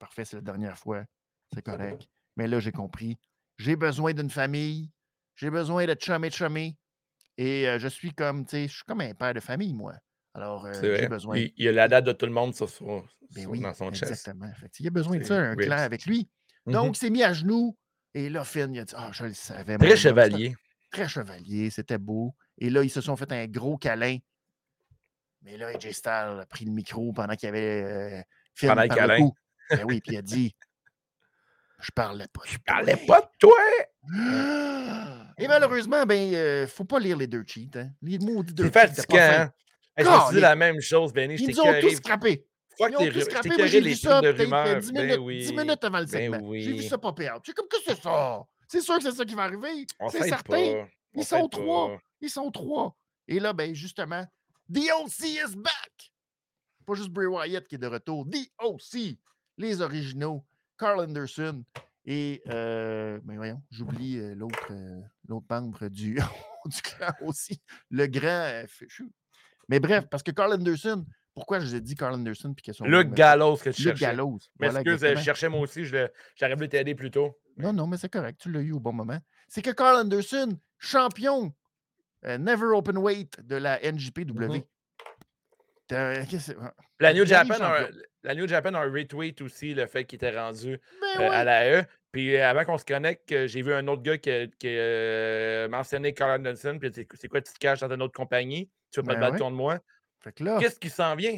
parfait, c'est la dernière fois. C'est correct. Mais là, j'ai compris. J'ai besoin d'une famille. J'ai besoin de chummer chummer. Et euh, je suis comme, tu sais, je suis comme un père de famille, moi. Alors, C'est euh, j'ai vrai. besoin. Il, il y a la date de tout le monde sur, son- Ben sur- oui, dans son chest. exactement. Fait que, il a besoin de ça, C'est un clan ribs. avec lui. Mhm. Donc, il s'est mis à genoux. Et là, Finn, il a dit, ah, je le savais, Très mon homme. C'était chevalier. très chevalier, c'était beau. Et là, ils se sont fait un gros câlin. Mais là, A J Styles a pris le micro pendant qu'il y avait euh, Finn Pendant le par le câlin. cou. Ben oui, puis il a dit, je parlais pas de Je toi. parlais pas de toi! Et malheureusement, ben, euh, faut pas lire les deux cheats. Hein. Les maudits deux C'est cheats, c'était pas fatigant, fin. hein? Hey, je me suis dit Calé. la même chose, Benny. Je Ils t'ai nous ont tous écœuré. scrappé. Fuck Ils ont les tous ru- je scrappé. t'ai Moi, écœuré j'ai vu les ça trucs de peut-être euh, rumeurs. dix Ben minutes, oui. dix minutes avant le Ben segment. J'ai vu oui. ça pas perdre. J'ai comme, qu'est-ce que c'est ça? C'est sûr que c'est ça qui va arriver. On C'est s'aide certain. pas. On Ils sont s'aide trois. pas. Ils sont trois. Et là, ben justement, The O C is back. Pas juste Bray Wyatt qui est de retour. The O C. Les originaux. Carl Anderson. Et, euh, ben voyons, j'oublie euh, l'autre euh, l'autre membre du, du clan aussi. Le grand euh, fichu. Mais bref, parce que Carl Anderson, pourquoi je vous ai dit Carl Anderson puis que son Luke nom, Gallows que tu Luke cherchais. Gallows. Mais Voilà, excuse, je exactement. cherchais moi aussi. je le- J'aurais voulu t'aider plus tôt. Non, non, mais c'est correct. Tu l'as eu au bon moment. C'est que Carl Anderson, champion euh, Never Open Weight de la N J P W. Mhm. T'as- qu'est-ce que c'est? La New, Il arrive Japan a, champion. la New Japan a retweet aussi le fait qu'il était rendu Ben euh, à oui. la E. Puis euh, avant qu'on se connecte, euh, j'ai vu un autre gars qui, a- qui a euh, mentionné Carl Anderson. Puis il a dit, c'est quoi, tu te caches dans une autre compagnie? Tu veux pas te Ben battre ouais. contre moi? Fait que là, Qu'est-ce qui s'en vient?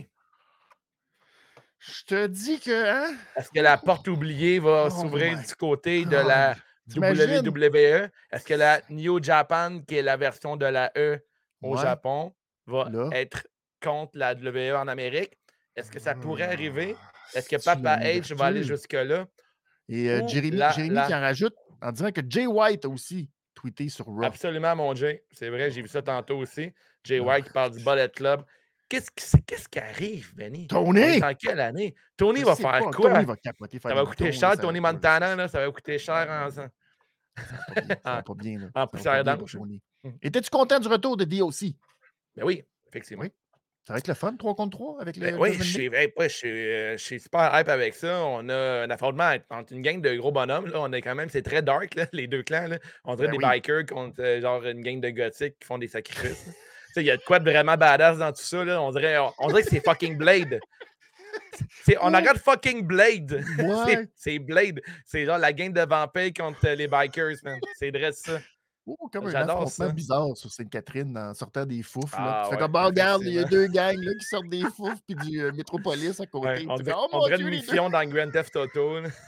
je te dis que, hein? Est-ce que la porte oubliée va Oh s'ouvrir my du côté de la God. T'imagines? W W E? Est-ce que la New Japan, qui est la version de la E au Ouais. Japon, va Là. être contre la W W E en Amérique? Est-ce que ça pourrait arriver? Est-ce que C'est-tu la Papa H va aller ouverture? jusque-là? Et euh, Ou Jérémy, la, Jérémy la- qui en rajoute en disant que Jay White a aussi tweeté sur Raw. Absolument, mon Jay. C'est vrai, j'ai vu ça tantôt aussi. Jay Ah, White qui parle du Bullet Club. Qu'est-ce qui, c'est- qu'est-ce qui arrive, Benny? On Tony! est en quelle année? Tony Je va sais faire pas. quoi? Tony va capoter. Faire Ça va des coûter boutons, cher, là, ça Tony va- Montana, là, ça va coûter cher en. Ça va pas bien. Ça va en- pas bien. Là. en Ça va poussière pas bien d'ange. pour Tony. Mm. Étais-tu content du retour de D O C? Ben oui, effectivement. Oui. Ça va être le fun, trois contre trois avec le Ben oui, Judgment je Day? suis hey, ouais, je suis, euh, je suis super hype avec ça. On a un affrontement entre une gang de gros bonhommes. Là. On est quand même, c'est très dark, là, les deux clans. Là. On dirait Ben des oui. bikers contre euh, genre une gang de gothiques qui font des sacrifices. là. Tu sais, il y a de quoi de vraiment badass dans tout ça. Là. On, dirait, on, on dirait que c'est fucking Blade. C'est- on Ouais. regarde fucking Blade. c'est, Ouais. c'est Blade. C'est genre la gang de vampires contre euh, les bikers, man. C'est vrai ça. Oh, comme un J'adore affrontement ça. bizarre sur Sainte-Catherine en sortant des foufs. Là. Ah Tu fais ouais, comme, bah, regarde, il y a effectivement. deux gangs là, qui sortent des foufs puis du euh, Métropolis à côté. Ouais, Tu on fais, dirait, oh on mon dirait Dieu, une les deux. mission dans Grand Theft Auto. là.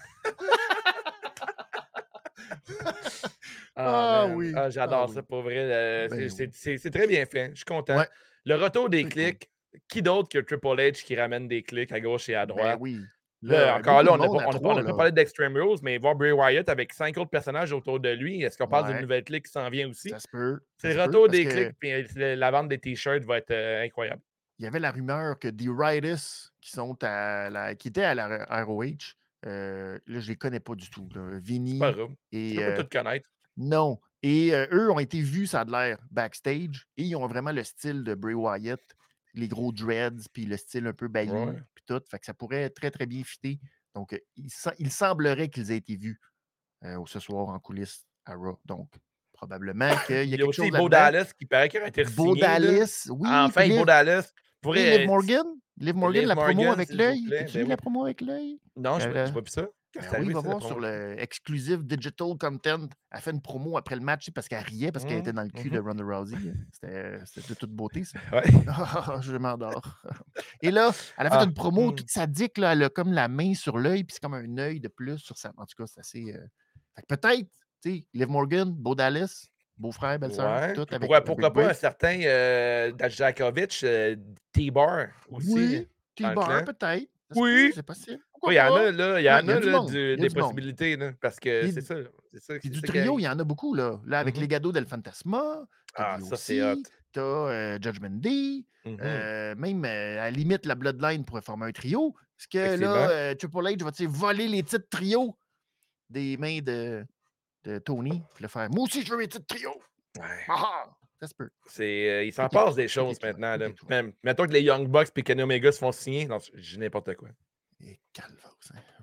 Ah man. oui, Ah, ah j'adore oui. ça pour vrai. euh, Ben c'est- oui. c'est- c'est c'est très bien fait. Je suis content. Ouais. Le retour des Très cool. clics. Qui d'autre que Triple H qui ramène des clics à gauche et à Ben droite? oui. Là, Là, encore là, beaucoup on de n'a monde pas, à on n'a pas- trois, on n'a pas là. parlé d'Extreme Rules, mais voir Bray Wyatt avec cinq autres personnages autour de lui, est-ce qu'on parle d'une Ouais, nouvelle clique qui s'en vient aussi? ça se peut. C'est Ça le se peut retour parce des que clics, puis euh, la vente des t-shirts va être euh, incroyable. il y avait la rumeur que The Riders, qui sont à la, qui étaient à la R O H, euh, là, je les connais pas du tout. là. C'est pas Vinny grave. Tu et peux pas euh, tout connaître. non. Et euh, eux ont été vus, ça a de l'air, backstage. Et ils ont vraiment le style de Bray Wyatt, les gros dreads, puis le style un peu bayou, Ouais. puis tout. Fait que ça pourrait très, très bien fitter. Donc, euh, il, sem- il semblerait qu'ils aient été vus euh, ce soir en coulisses à Raw. Donc, probablement qu'il y a Il y a quelque aussi chose Bo là-dedans. Dallas qui paraît qu'il a été Beau signé. là. Dallas, oui. Enfin, puis Bo Liv, Dallas. et Pourrait, Liv Morgan. Liv Morgan, Liv la promo Morgan, avec s'il vous l'œil. plaît. As-tu Ben vu oui. la promo avec l'œil? Non, je Elle, n'ai euh, pas vu ça. Qu'est-ce Ben qui est oui, arrivé, va ça, la voir sur promo? le Exclusive Digital Content. Elle fait une promo après le match parce qu'elle riait parce qu'elle était Mhm, dans le cul mhm. de Ronda Rousey. C'était c'était de toute beauté, ça. Ouais. Ah, je m'endors. Et là, elle a fait Ah, une promo hmm. toute sadique. Là, elle a comme la main sur l'œil, puis c'est comme un œil de plus sur sa. En tout cas, c'est assez. euh, Fait que peut-être, tu sais, Liv Morgan, Bo Dallas, beau-frère, belle-sœur, Ouais. tout Puis avec, pourquoi, avec pourquoi pas Bray. un certain euh, Dajakovic, euh, T-Bar aussi Oui, dans le T-Bar, clan? peut-être. Ça se peut, Oui. c'est possible. Oui, Pourquoi il y en pas? a, là, il y Ouais, en il y a a du là, monde. du- Il y a des du monde. possibilités, là, parce que Puis, c'est ça. C'est ça, puis c'est du ça qui trio, arrive. il y en a beaucoup, là. Là, avec Mhm. les Legado del Fantasma, t'as Ah, ça, c'est hot. D O C, t'as euh, Judgment Day, Mhm. euh, même euh, à la limite, la Bloodline pourrait former un trio. Parce que Effectivement. là, euh, Triple H va tu sais, voler les titres trio des mains de, de Tony, puis le faire. Moi aussi, je veux mes titres trio. Ouais. Ah ah! Ça se peut. C'est, euh, il s'en Tout est passe des clair, tout est choses clair, maintenant. tout Là. est clair. Même, mettons que les Young Bucks et Kenny Omega se font signer. Non, je dis n'importe quoi. Et calvaire, hein.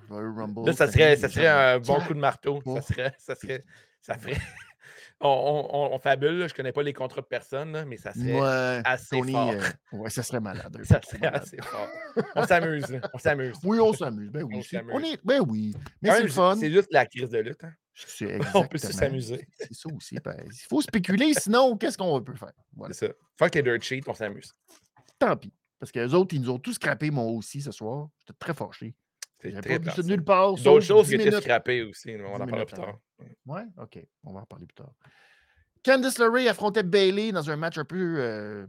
Royal Rumble. Là, ça cette serait, année, ça les serait gens un vont bon coup de marteau. pas. Ça serait, ça serait, ça ferait. on, on, on- on fabule, là. Je connais pas les contrats de personne, là, mais ça serait Ouais, assez Tony, fort. euh, ouais, ça serait malade, un peu Ça trop serait malade. assez fort. On s'amuse, là. On s'amuse. Oui, on s'amuse. Ben On oui, c'est, on s'amuse. est, ben oui. Mais Quand c'est même, le ju- fun. c'est juste la crise de lutte. Hein. C'est On peut aussi exactement. s'amuser. C'est ça aussi. Ben, il faut spéculer, sinon, qu'est-ce qu'on peut faire? Voilà. C'est ça. Fuck les dirt sheets, on s'amuse. Tant pis. Parce que les autres, ils nous ont tous scrappé, moi aussi, ce soir. J'étais très fâché. C'est J'avais très pas vu plate, ça de ça. nulle part, D'autres sauf choses dix qui étaient minutes. scrappées aussi, mais on dix en parlera minutes plus tard. Ouais, OK. On va en reparler plus tard. Candice LeRae affrontait Bayley dans un match un peu euh,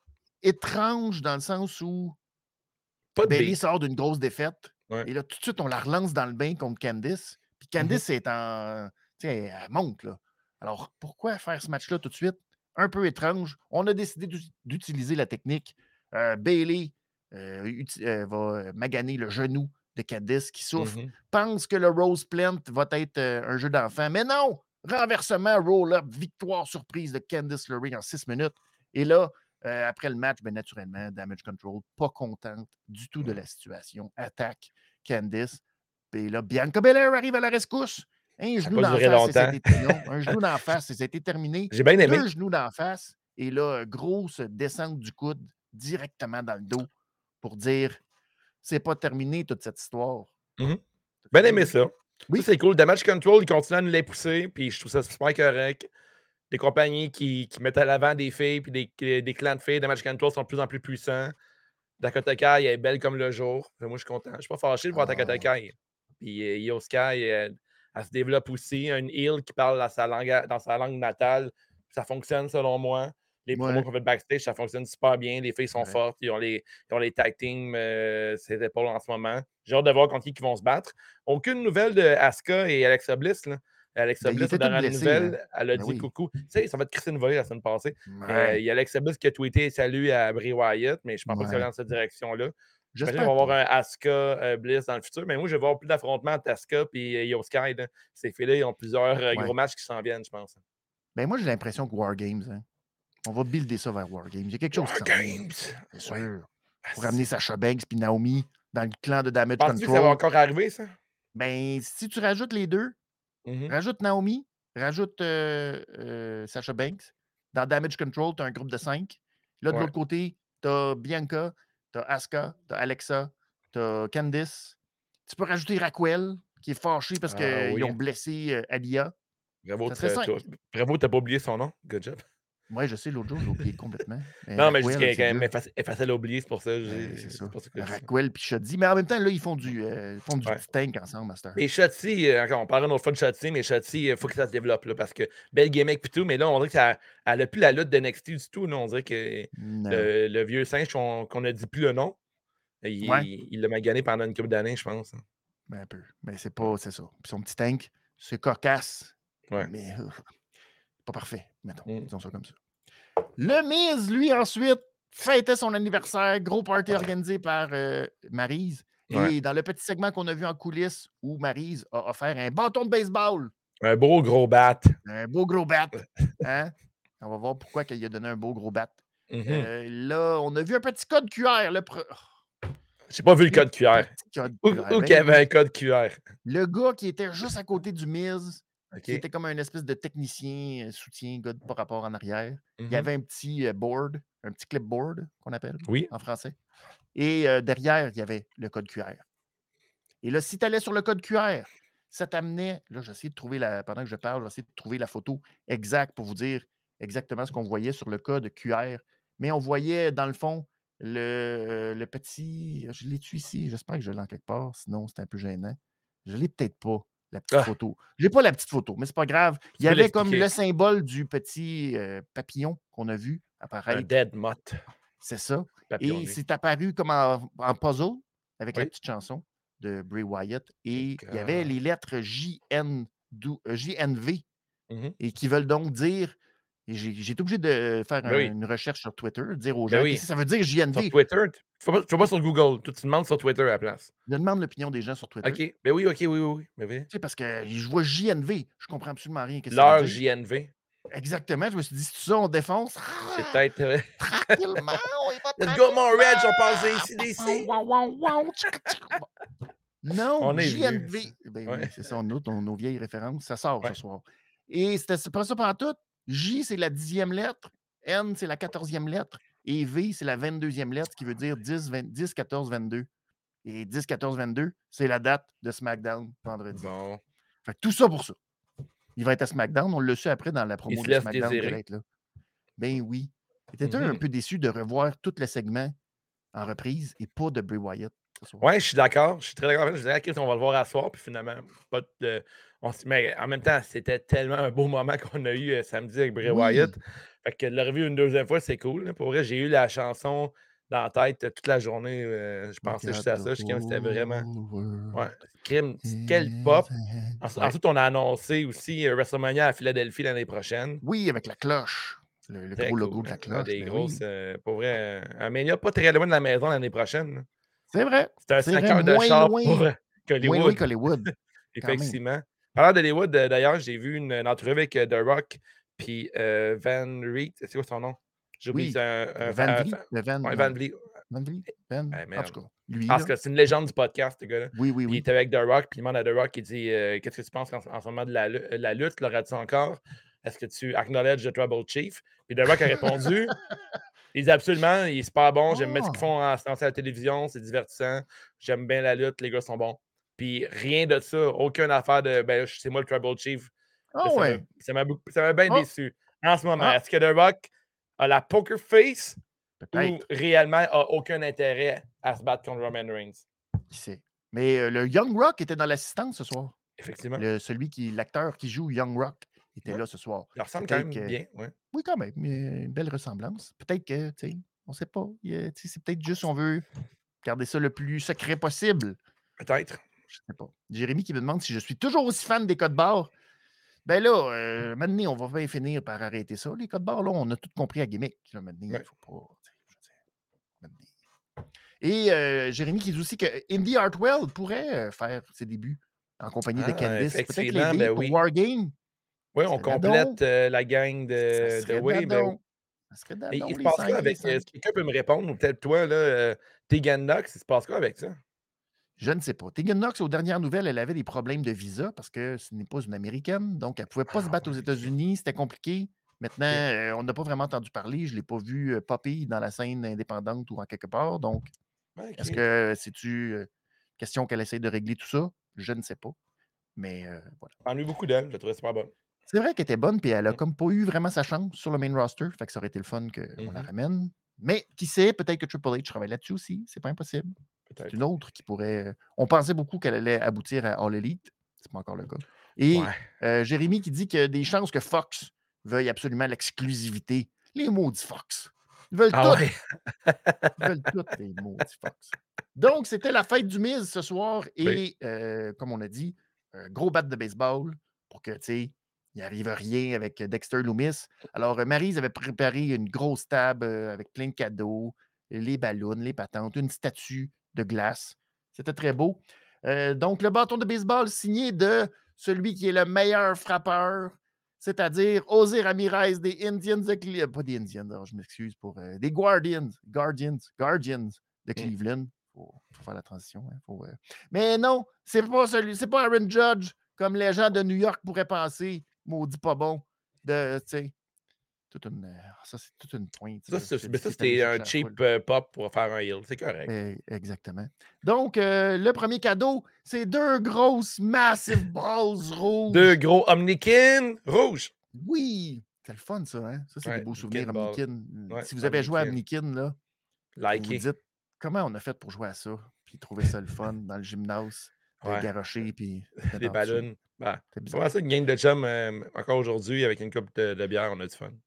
étrange, dans le sens où Pas de Bayley beat. sort d'une grosse défaite. Ouais. Et là, tout de suite, on la relance dans le bain contre Candice. Puis Candice est en. Tu sais, elle monte, là. Alors, pourquoi faire ce match-là tout de suite? Un peu étrange. On a décidé d'ut- d'utiliser la technique. Euh, Bayley euh, uti- euh, va maganer le genou de Candice qui souffre. Mhm. Pense que le Rose Plant va être euh, un jeu d'enfant. Mais non! Renversement, roll-up, victoire surprise de Candice LeRae en six minutes. Et là, euh, après le match, ben, naturellement, Damage Control, pas contente du tout de la situation, attaque Candice. Et là, Bianca Belair arrive à la rescousse. Un Ça a genou pas d'en duré face, et ça a longtemps. été non, un genou d'en face, et ça a été terminé. J'ai bien aimé. Deux genoux d'en face. Et là, grosse descente du coude directement dans le dos pour dire c'est pas terminé toute cette histoire. Mhm. Bien aimé ça. Oui. Ça, c'est cool. Damage Control, ils continuent à nous les pousser, puis je trouve ça super correct. Des compagnies qui, qui mettent à l'avant des filles, puis des, des clans de filles, Damage Control sont de plus en plus puissants. Dakota Kai, elle est belle comme le jour. Moi, je suis content. Je suis pas fâché de voir Ah. Dakota Kai. Puis euh, Io Sky, elle, elle se développe aussi. Un heel qui parle dans sa langue, dans sa langue natale. Ça fonctionne selon moi. Les Ouais. promos qu'on fait backstage, ça fonctionne super bien. Les filles sont Ouais. fortes. Ils ont les, ils ont les tag teams, euh, ses épaules en ce moment. J'ai hâte de voir contre qui ils vont se battre. Aucune nouvelle de Asuka et Alexa Bliss. Là. Alexa Ben, il Bliss, était dans tout la blessé, nouvelle, hein. elle a Ben dit oui. coucou. Tu sais, ça va être Christine Volley la semaine passée. Mais, euh, Ouais. il y a Alexa Bliss qui a tweeté salut à Bray Wyatt, mais je ne pense pas que ça Ouais. va dans cette direction-là. J'imagine J'espère qu'on va avoir pas. un Asuka euh, Bliss dans le futur, mais moi, je vais voir plus d'affrontements entre Asuka et Io Sky. Là. Ces filles-là, ils ont plusieurs euh, Ouais. gros matchs qui s'en viennent, je pense. Ben moi, j'ai l'impression que War Games, hein, on va builder ça vers War Games. Il y a quelque chose War qui s'en vient, Games! c'est sûr. Ouais. Pour ramener Sasha Banks puis Naomi dans le clan de Damage Penses-tu que ça va Control. encore arriver, ça? Ben, si tu rajoutes les deux, Mhm. rajoute Naomi, rajoute euh, euh, Sasha Banks. Dans Damage Control, tu as un groupe de cinq. Là, de Ouais. l'autre côté, tu as Bianca, tu as Asuka, tu as Alexa, tu as Candice. Tu peux rajouter Raquel, qui est fâché parce Ah qu'ils oui. ont blessé euh, Alia. Bravo, Ça serait t'as- cinq. t'as- bravo, t'as pas oublié son nom. Good job. Moi, je sais, l'autre jour, je l'ai oublié complètement. Mais Non, mais je dis Raquel, qu'elle est c'est quand même là. effac- facile à oublier, c'est pour ça. que j'ai- Ben, c'est ça. C'est pour ça que je dis ça. Raquel puis Shoddy. Mais en même temps, là, ils font du, euh, ils font du Ouais. petit tank ensemble, Master. Mais Shotzi, euh, encore, on parlera une autre fois de Shotzi, mais Shotzi, il faut que ça se développe, là, parce que belle gimmick et tout, mais là, on dirait qu'elle n'a plus la lutte de N X T du tout. Là, on dirait que Non. le, le vieux singe qu'on qu'on a dit plus le nom, il Ouais. il l'a magané pendant une couple d'années, je pense. Ben, un peu. Mais c'est pas, c'est ça. Puis son petit tank, c'est cocasse. Ouais. Mais euh, pas parfait, mettons. Mm. Disons ça comme ça. Le Miz, lui, ensuite, fêtait son anniversaire. Gros party organisé par euh, Maryse. Et Ouais. dans le petit segment qu'on a vu en coulisses où Maryse a offert un bâton de baseball, Un beau gros bat. un beau gros bat. Hein? On va voir pourquoi il a donné un beau gros bat. Mhm. Euh, là, on a vu un petit code Q R. Le pre- J'ai pas vu le code Q R. Petit code Où, Q R. où Ben qu'il y avait oui. un code Q R? Le gars qui était juste à côté du Miz, OK. qui était comme un espèce de technicien, euh, soutien, gars de par rapport en arrière. Il y Mhm. avait un petit euh, board, un petit clipboard qu'on appelle Oui. en français. Et euh, derrière, il y avait le code Q R. Et là, si tu allais sur le code Q R, ça t'amenait. Là, j'essaie de trouver la. Pendant que je parle, j'essaie de trouver la photo exacte pour vous dire exactement ce qu'on voyait sur le code Q R. Mais on voyait, dans le fond, le, le petit. Je l'ai-tu ici? J'espère que je l'ai en quelque part. Sinon, c'est un peu gênant. Je ne l'ai peut-être pas, la petite Ah. photo. Je n'ai pas la petite photo, mais c'est pas grave. Il y peux avait comme l'expliquer. le symbole du petit euh, papillon qu'on a vu Un apparaître. dead mutt. C'est ça. Papillon, Et lui. c'est apparu comme en, en puzzle avec la Oui. petite chanson de Bray Wyatt. Et Donc, il y avait euh, les lettres J N, dou- euh, J N V mhm. et qui veulent donc dire. Et j'ai j'ai été obligé de faire Ben un- oui. une recherche sur Twitter, dire aux Ben gens oui. qu'est-ce que ça veut dire J N Sur V. Twitter, tu ne vas, pas sur Google. Toi, tu demandes sur Twitter à la place. Je demande l'opinion des gens sur Twitter. OK. Ben oui, OK, oui, oui, oui. Ben oui. Tu sais, parce que je vois J N V, je comprends absolument rien. Qu'est-ce que ça L'heure veut dire. J N V. Exactement, je me suis dit, c'est ça, on défonce. C'est Ah, peut-être. euh, tranquillement, on y va Let's go, mon Reg, on tranquillement. passe ici, d'ici. Wow, wow, wow, tchic, tchic. Bon. Non, On est vieux. J N V. Ben Ouais. oui, c'est ça, nos, nos, nos vieilles références. Ça sort Ouais. ce soir. Et c'était c'est pas ça pendant tout. J, c'est la dixième lettre. N, c'est la quatorzième lettre. Et V, c'est la vingt-deuxième lettre, ce qui veut dire dix, vingt, dix quatorze, vingt-deux. Et dix, quatorze, vingt-deux, c'est la date de SmackDown vendredi. Bon. Fait que tout ça pour ça. Il va être à SmackDown. On le su après dans la Il promo se de laisse SmackDown qu'il désirer. allait être là. Ben oui. Étais-tu Mhm. un peu déçu de revoir tout le segment en reprise et pas de Bray Wyatt ce soir? Ouais, je suis d'accord. Je suis très d'accord. Je disais, OK, on va le voir à soir. Puis finalement, pas de. On s- mais en même temps, c'était tellement un beau moment qu'on a eu euh, samedi avec Bray Oui. Wyatt. Fait que de le revu une deuxième fois, c'est cool. là. Pour vrai, j'ai eu la chanson dans la tête euh, toute la journée. euh, je We pensais got juste à the ça. Je me c'était vraiment. whole Ouais. world Crime, in quel his pop. hand. Ensuite, Ouais. ensuite, on a annoncé aussi euh, WrestleMania à Philadelphie l'année prochaine. Oui, avec la cloche. Le, le Très gros logo cool. de la hein. cloche. Des Ben grosses. oui. euh, pour vrai, euh, un Mania pas très loin de la maison l'année prochaine. là. C'est vrai. C'est un C'est cinq vrai, heures de moins char loin. pour euh, Moins loin qu'Hollywood. qu'Hollywood. Quand même. Effectivement. Parlant d'Hollywood, euh, d'ailleurs, j'ai vu une, une entrevue avec euh, The Rock puis euh, Van Reed. C'est quoi son nom? J'oublie. Oui. C'est un, un Le fa- Van un Vliet. fa- Le Van. ouais, Non. Van Vliet. Van Vliet. Van. Eh, En merde. tout cas, lui, En là. tout cas, c'est une légende du podcast, ce gars-là. Oui, oui, Puis il oui. était avec The Rock, puis il demande à The Rock, il dit euh, qu'est-ce que tu penses en, en ce moment de la, lu- la lutte? L'auras-tu encore? Est-ce que tu acknowledges the Tribal Chief? Puis The Rock a répondu il dit absolument, il est super bon, j'aime bien ce qu'ils Ah. font en, en- à la télévision, c'est divertissant, j'aime bien la lutte, les gars sont bons. Puis rien de ça, aucune affaire de ben, c'est moi le Tribal Chief. Ah Là, ça m'a ouais. ça m'a beaucoup- ça m'a bien Ah. déçu. En ce moment, Ah. est-ce que The Rock a la poker face ou Peut-être. réellement a aucun intérêt à se battre contre Roman Reigns? Qui sait. Mais euh, le Young Rock était dans l'assistance ce soir. Effectivement. Le, celui qui, l'acteur qui joue Young Rock était Ouais. là ce soir. Il ressemble quand Peut-être même que. bien. Ouais. Oui, quand même. Il y a une belle ressemblance. Peut-être que, tu sais, on ne sait pas. Il y a- tu sais, c'est peut-être juste on veut garder ça le plus secret possible. Peut-être. Je sais pas. Jérémy qui me demande si je suis toujours aussi fan des codes barres. Ben là, euh, maintenant, on va bien finir par arrêter ça. Les codes barres, là, on a tout compris à gimmick. Là, maintenant, il Ouais. faut pas. tu sais, je veux dire, maintenant. Et euh, Jérémy qui dit aussi que Indy Hartwell pourrait euh, faire ses débuts en compagnie de Ah, Candice. Peut-être effectivement, l'aider ben pour oui. Wargame. Oui, Ça on serait dadon. complète euh, la gang Ça de, de serait Way. Ben, dadon. Ça serait mais dadon, il se les passe quoi cinq, les avec. cinq. Est-ce que quelqu'un peut me répondre, ou peut-être toi, là, euh, Tegan Knox, il se passe quoi avec ça? Je ne sais pas. Tegan Knox, aux dernières nouvelles, elle avait des problèmes de visa parce que ce n'est pas une Américaine. Donc, elle ne pouvait pas Ah, se battre aux ouais, ok. États-Unis. C'était compliqué. Maintenant, Ok. euh, on n'a pas vraiment entendu parler. Je ne l'ai pas vu euh, popper dans la scène indépendante ou en quelque part. Donc, Ok. est-ce que c'est-tu euh, question qu'elle essaie de régler tout ça? Je ne sais pas. Mais euh, voilà. J'en ai eu beaucoup d'elle, je la trouvais super bonne. C'est vrai qu'elle était bonne, puis elle a Mm. comme pas eu vraiment sa chance sur le main roster. Fait que ça aurait été le fun qu'on la Mhm. ramène. Mais qui sait, peut-être que Triple H travaille là-dessus aussi. C'est pas impossible. C'est Peut-être. une autre qui pourrait. On pensait beaucoup qu'elle allait aboutir à All Elite. C'est pas encore le cas. Et Ouais. euh, Jérémy qui dit qu'il y a des chances que Fox veuille absolument l'exclusivité. Les maudits Fox. Ils veulent Ah tout. ouais. Ils veulent tout, les maudits Fox. Donc, c'était la fête du Miz ce soir. Oui. Et euh, comme on a dit, un gros bat de baseball pour que, tu sais, il n'arrive rien avec Dexter Loomis. Alors, euh, Maryse avait préparé une grosse table euh, avec plein de cadeaux, les ballons, les patentes, une statue de glace. C'était très beau. Euh, donc, le bâton de baseball signé de celui qui est le meilleur frappeur, c'est-à-dire Ozzy Ramirez des Indians de Cleveland. Pas des Indians, alors je m'excuse pour. euh, des Guardians. Guardians. Guardians de Cleveland. Il faut, faut faire la transition. Hein, faut, euh... Mais non, c'est pas celui, c'est pas Aaron Judge, comme les gens de New York pourraient penser. Maudit pas bon. De, tu sais, toute une, euh, ça, c'est toute une pointe. Ça, là. c'est- Je te mais dis ça, qu'il est allé c'était un chercher la cheap foule. euh, pop pour faire un heal. C'est correct. Eh, exactement. Donc, euh, le premier cadeau, c'est deux grosses, massive balls rouges. Deux gros Omnikin rouges. Oui! C'est le fun, ça, hein? Ça, c'est Ouais, des beaux Omnikin souvenirs, ball. Omnikin. Ouais, Si vous avez joué à Omnikin. Omnikin, là, vous vous Liké. dites, comment on a fait pour jouer à ça? Puis trouver ça le fun dans le gymnase, de Ouais. garrocher, puis mettre Les en dessous. ballons. Ben, C'est c'est bizarre. vraiment ça, une game de chum euh, encore aujourd'hui avec une coupe de, de bière, on a du fun.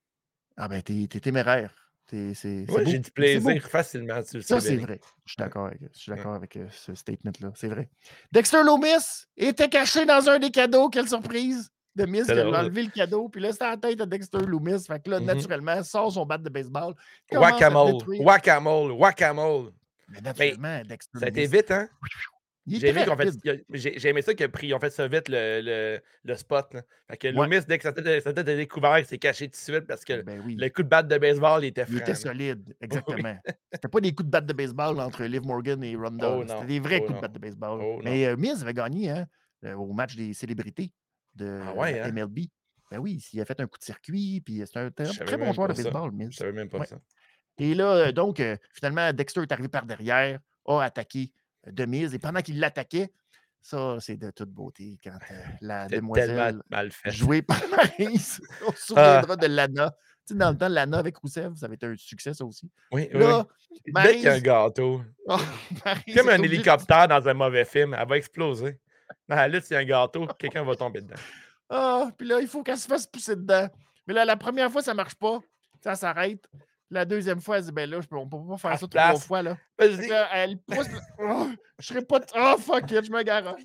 Ah ben, t'es t'es téméraire. T'es- C'est c'est Oui, beau. j'ai du C'est beau. faisir facilement, tu le Ça, sais, c'est Benny. vrai. Je suis Ouais. d'accord avec, je suis Ouais. d'accord avec euh, ce statement-là. C'est vrai. Dexter Loomis était caché dans un des cadeaux. Quelle surprise! De Miz C'est qui a drôle. enlevé le cadeau. Puis là, c'était à la tête de Dexter Loomis. Fait que là, Mhm. naturellement, sort son bat de baseball. Commence à Whack-a-mole, détruire. whack-a-mole, whack-a-mole. Mais naturellement, Dexter Ça a été Loomis. vite, hein? Il est J'ai aimé très qu'on fait, rapide. il a- j'ai j'ai aimé ça qu'ils ont pris- ils ont fait ça vite, le, le, le spot. Là. Fait que Ouais, Loomis, dès que sa tête, sa tête a découvert, il s'est caché tout de suite parce que ben oui. le coup de batte de baseball, il était Il était franc. Là. solide, Oui. exactement. C'était pas des coups de batte de baseball entre Liv Morgan et Ronda, Oh là. C'était non, des vrais oh coups de non, batte de baseball. oh non. Mais euh, Miz avait gagné hein, euh, au match des célébrités Ah de ouais, la hein? M L B. Ben oui, il a fait un coup de circuit, puis c'est un Je très, savais très bon même joueur de pas ça. baseball, Je Miz. savais même pas Ouais. ça. Et là, euh, donc, euh, finalement, Dexter est arrivé par derrière, a attaqué euh, de Miz, et pendant qu'il l'attaquait, ça, c'est de toute beauté quand euh, la C'était tellement demoiselle mal fait. jouée par Maryse, on se Ah, souviendra de Lana. Tu sais, dans le temps, Lana avec Rousseff, ça avait été un succès, ça aussi. oui, oui, oui. Là, C'est bête qu'il y a un Maryse, gâteau. oh, C'est Maryse comme est un obligée de... hélicoptère dans un mauvais film. Elle va exploser. Dans la lutte, s'il y a un gâteau, quelqu'un va tomber dedans. Ah, puis là, il faut qu'elle se fasse pousser dedans. Mais là, la première fois, ça marche pas. Ça s'arrête. La deuxième fois, elle dit, ben là, je peux, on peut pas faire À ça se trois place. fois, là. Fait que Vas-y. là, elle pousse. Oh, je serais pas... Oh, fuck it, je me garoche.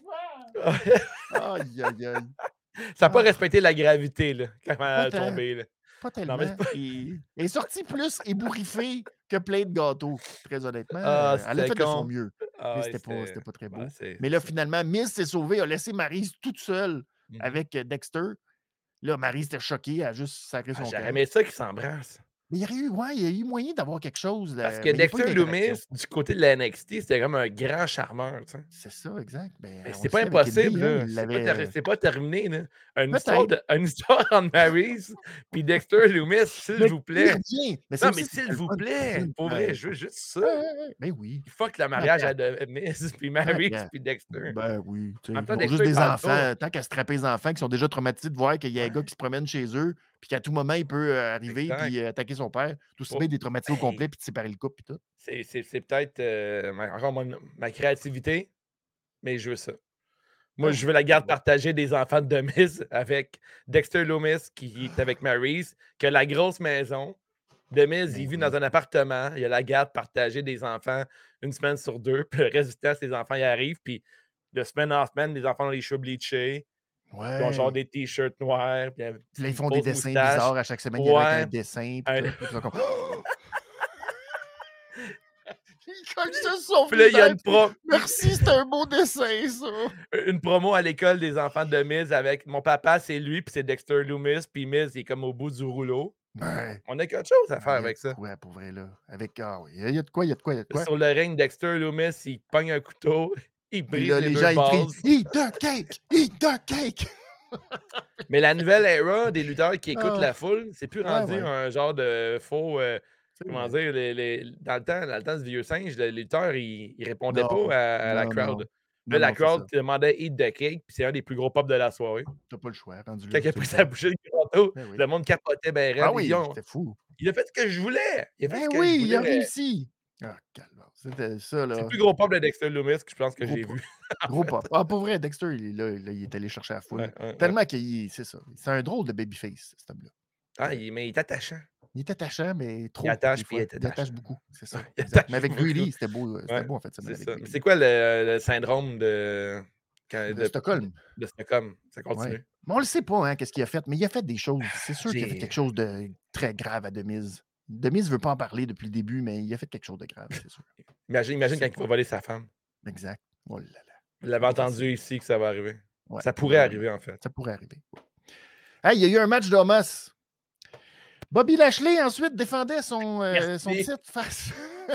Aïe, aïe, aïe. Ça n'a pas Ah, respecté la gravité, là, quand elle pas a tant. tombé. Là. Pas Non, mais tellement. c'est pas. Et... Elle est sortie plus ébouriffée que plein de gâteaux. Très honnêtement, Ah, euh, elle a c'était fait de son con. mieux. Ah, Mais ouais, c'était pas, c'était. c'était pas très Ouais, beau. c'est Mais c'est là, ça. finalement, Miz s'est sauvée, a laissé Maryse toute seule Mhm. avec euh, Dexter. Là, Maryse était choquée, elle a juste sacré Ah, son J'aurais camp. aimé ça qu'ils s'embrassent. Mais il y aurait eu, ouais, il y a eu moyen d'avoir quelque chose, Parce là, que mais il n'y a pas eu Dexter d'interaction. Loomis, du côté de la N X T, c'était comme un grand charmeur. Tu sais. C'est ça, exact. Ben, Mais on c'est le pas sait avec Indy, impossible, hein, là. il C'est pas, l'avait. ter- euh, c'est pas terminé, là. Une histoire, Peut-être. de, une histoire entre Maryse puis Dexter Loomis, s'il Mais vous il plaît. revient. Mais ça Non, aussi, mais c'était s'il le vous fun. plaît, pour vrai, je veux juste ça. Ouais, ouais, ouais. Ben oui. Il fuck le Tant mariage qu'à- à de Miz puis tant Maryse qu'à- puis Dexter. Ben oui. tu En sais, même temps, Ils ont juste Dexter, il des parle pas. enfants. Tant qu'à se trapper les enfants qui sont déjà traumatisés de voir qu'il y a un gars Ouais, qui se promène chez eux, puis qu'à tout moment, il peut euh, arriver exact. puis euh, attaquer son père. Tout aussi Oh, bien des traumatisés au ben, complet puis de séparer le couple puis tout. c'est c'est- c'est peut-être euh, ma- encore mon- ma créativité, mais je veux ça. Moi, Ben je oui. veux la Ben garde bon. partagée des enfants de Miz avec Dexter Loomis qui est avec Maryse, que la grosse maison de Miz, Ben il vit oui. dans un appartement, il y a la garde partagée des enfants une semaine sur deux, puis le reste du temps, ses enfants y arrivent, puis de semaine en semaine, les enfants ont les cheveux bleachés, ils ont genre Ouais. des t-shirts noirs, puis Puis là, ils une font des grosse dessins moustache. bizarres à chaque semaine. Il y avait avec un Ouais, dessin puis un- tout. Puis ils sont comme... Il colle ça sur son puis là, il y a visage. une, pro- Merci, c'était un beau dessin, ça. une promo à l'école des enfants de Miz avec mon papa, c'est lui, puis c'est Dexter Loomis, puis Miz, il est comme au bout du rouleau. Ouais. On a quelque chose à faire Il y a avec de ça. quoi, pour vrai, là? Avec... Ah oui, il y a de quoi, il y a de quoi, il y a de quoi. Sur le ring, Dexter Loomis, il pogne un couteau, il Puis brise là, les, les deux gens, ils crient balls. « Eat the cake! Eat the cake! Mais la nouvelle era des lutteurs qui écoutent Ah, la foule, c'est plus ouais, rendu ouais. un genre de faux. euh, C'est comment vrai. dire, les, les- dans, le temps, dans le temps du vieux singe, le- les lutteurs, ils, ils répondaient Non, pas à, à la non, non. crowd. Non, Là, la non, c'est ça. crowd te demandait Eat the Cake, puis c'est un des plus gros pops de la soirée. T'as pas le choix, rendu Quand là. il a C'est pris le sa fun. bouchée de gâteau, Ben oui. le monde capotait ben Ah raide. Ils oui, ont- c'était fou. il a fait ce que je voulais. Il a fait Ben ce que je oui, il a voulais. réussi. Ah, calvaire. C'était ça, C'est là. le plus gros pop de Dexter Loomis que je pense que Gros j'ai pop. vu. Gros pop. Ah, pour vrai, Dexter, il est là, là, il est allé chercher la foule. Ouais, ouais, ouais. Tellement qu'il... C'est ça. C'est un drôle de babyface, cet homme-là. Ah, il- mais il est attachant. Il est attachant, mais trop. attache, des puis fois. il est Il attache attachant. beaucoup, c'est ça. Il exact. attache Mais avec beaucoup. Greedy, c'était beau, c'était Ouais, beau en fait, semaine c'est avec ça. Mais Greedy. c'est quoi le, le syndrome de, quand- De de, Stockholm. de Stockholm? Ça continue. Ouais. Mais on le sait pas, hein, qu'est-ce qu'il a fait, mais il a fait des choses. C'est sûr qu'il a fait J'ai- quelque chose de très grave à Demise. Demise veut pas en parler depuis le début, mais il a fait quelque chose de grave, c'est sûr. Imagine, imagine Je quand sais il va voler sa femme. Exact. Oh là là. Vous l'avez Pas entendu facile. ici que ça va arriver. Ouais, ça pourrait probablement. arriver, en fait. Ça pourrait arriver. Hey, il y a eu un match d'Omas. Bobby Lashley, ensuite, défendait son, euh, son Merci. titre face.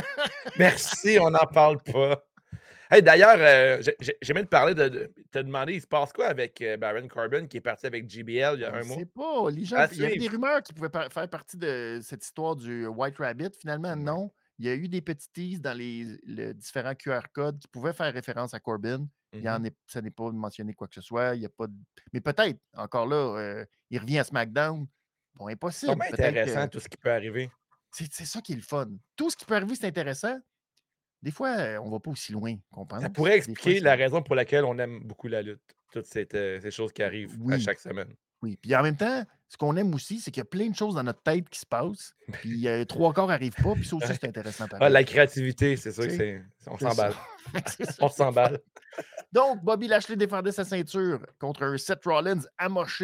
Merci, on n'en parle pas. Hey, d'ailleurs, euh, j'ai- j'ai j'ai même parlé de, de te demander, il se passe quoi avec euh, Baron Corbin qui est parti avec J B L il y a On un ne mois? sait pas. Les gens, À il y avait suivre. des rumeurs qui pouvaient par- faire partie de cette histoire du White Rabbit. Finalement, Ouais. non. Il y a eu des petits teases dans les, les différents Q R codes qui pouvaient faire référence à Corbin. Il y en Mhm. est, ça n'est pas mentionné quoi que ce soit. Il y a pas de... Mais peut-être, encore là, euh, il revient à SmackDown. Bon, C'est impossible. vraiment Peut-être intéressant que tout ce qui peut arriver. c'est c'est ça qui est le fun. Tout ce qui peut arriver, c'est intéressant. Des fois, euh, on ne va pas aussi loin qu'on pense. Ça pourrait Des fois, expliquer la c'est- raison pour laquelle on aime beaucoup la lutte. Toutes cette, euh, ces choses qui arrivent à Oui. chaque semaine. Oui, puis en même temps, ce qu'on aime aussi, c'est qu'il y a plein de choses dans notre tête qui se passent, puis euh, trois quarts n'arrivent pas, puis ça aussi, c'est intéressant. Ah, Pareil. la créativité, c'est sûr Tu que sais, c'est. On c'est s'emballe. ça. C'est ça On qui est le fun. s'emballe. Donc, Bobby Lashley défendait sa ceinture contre un Seth Rollins amoché,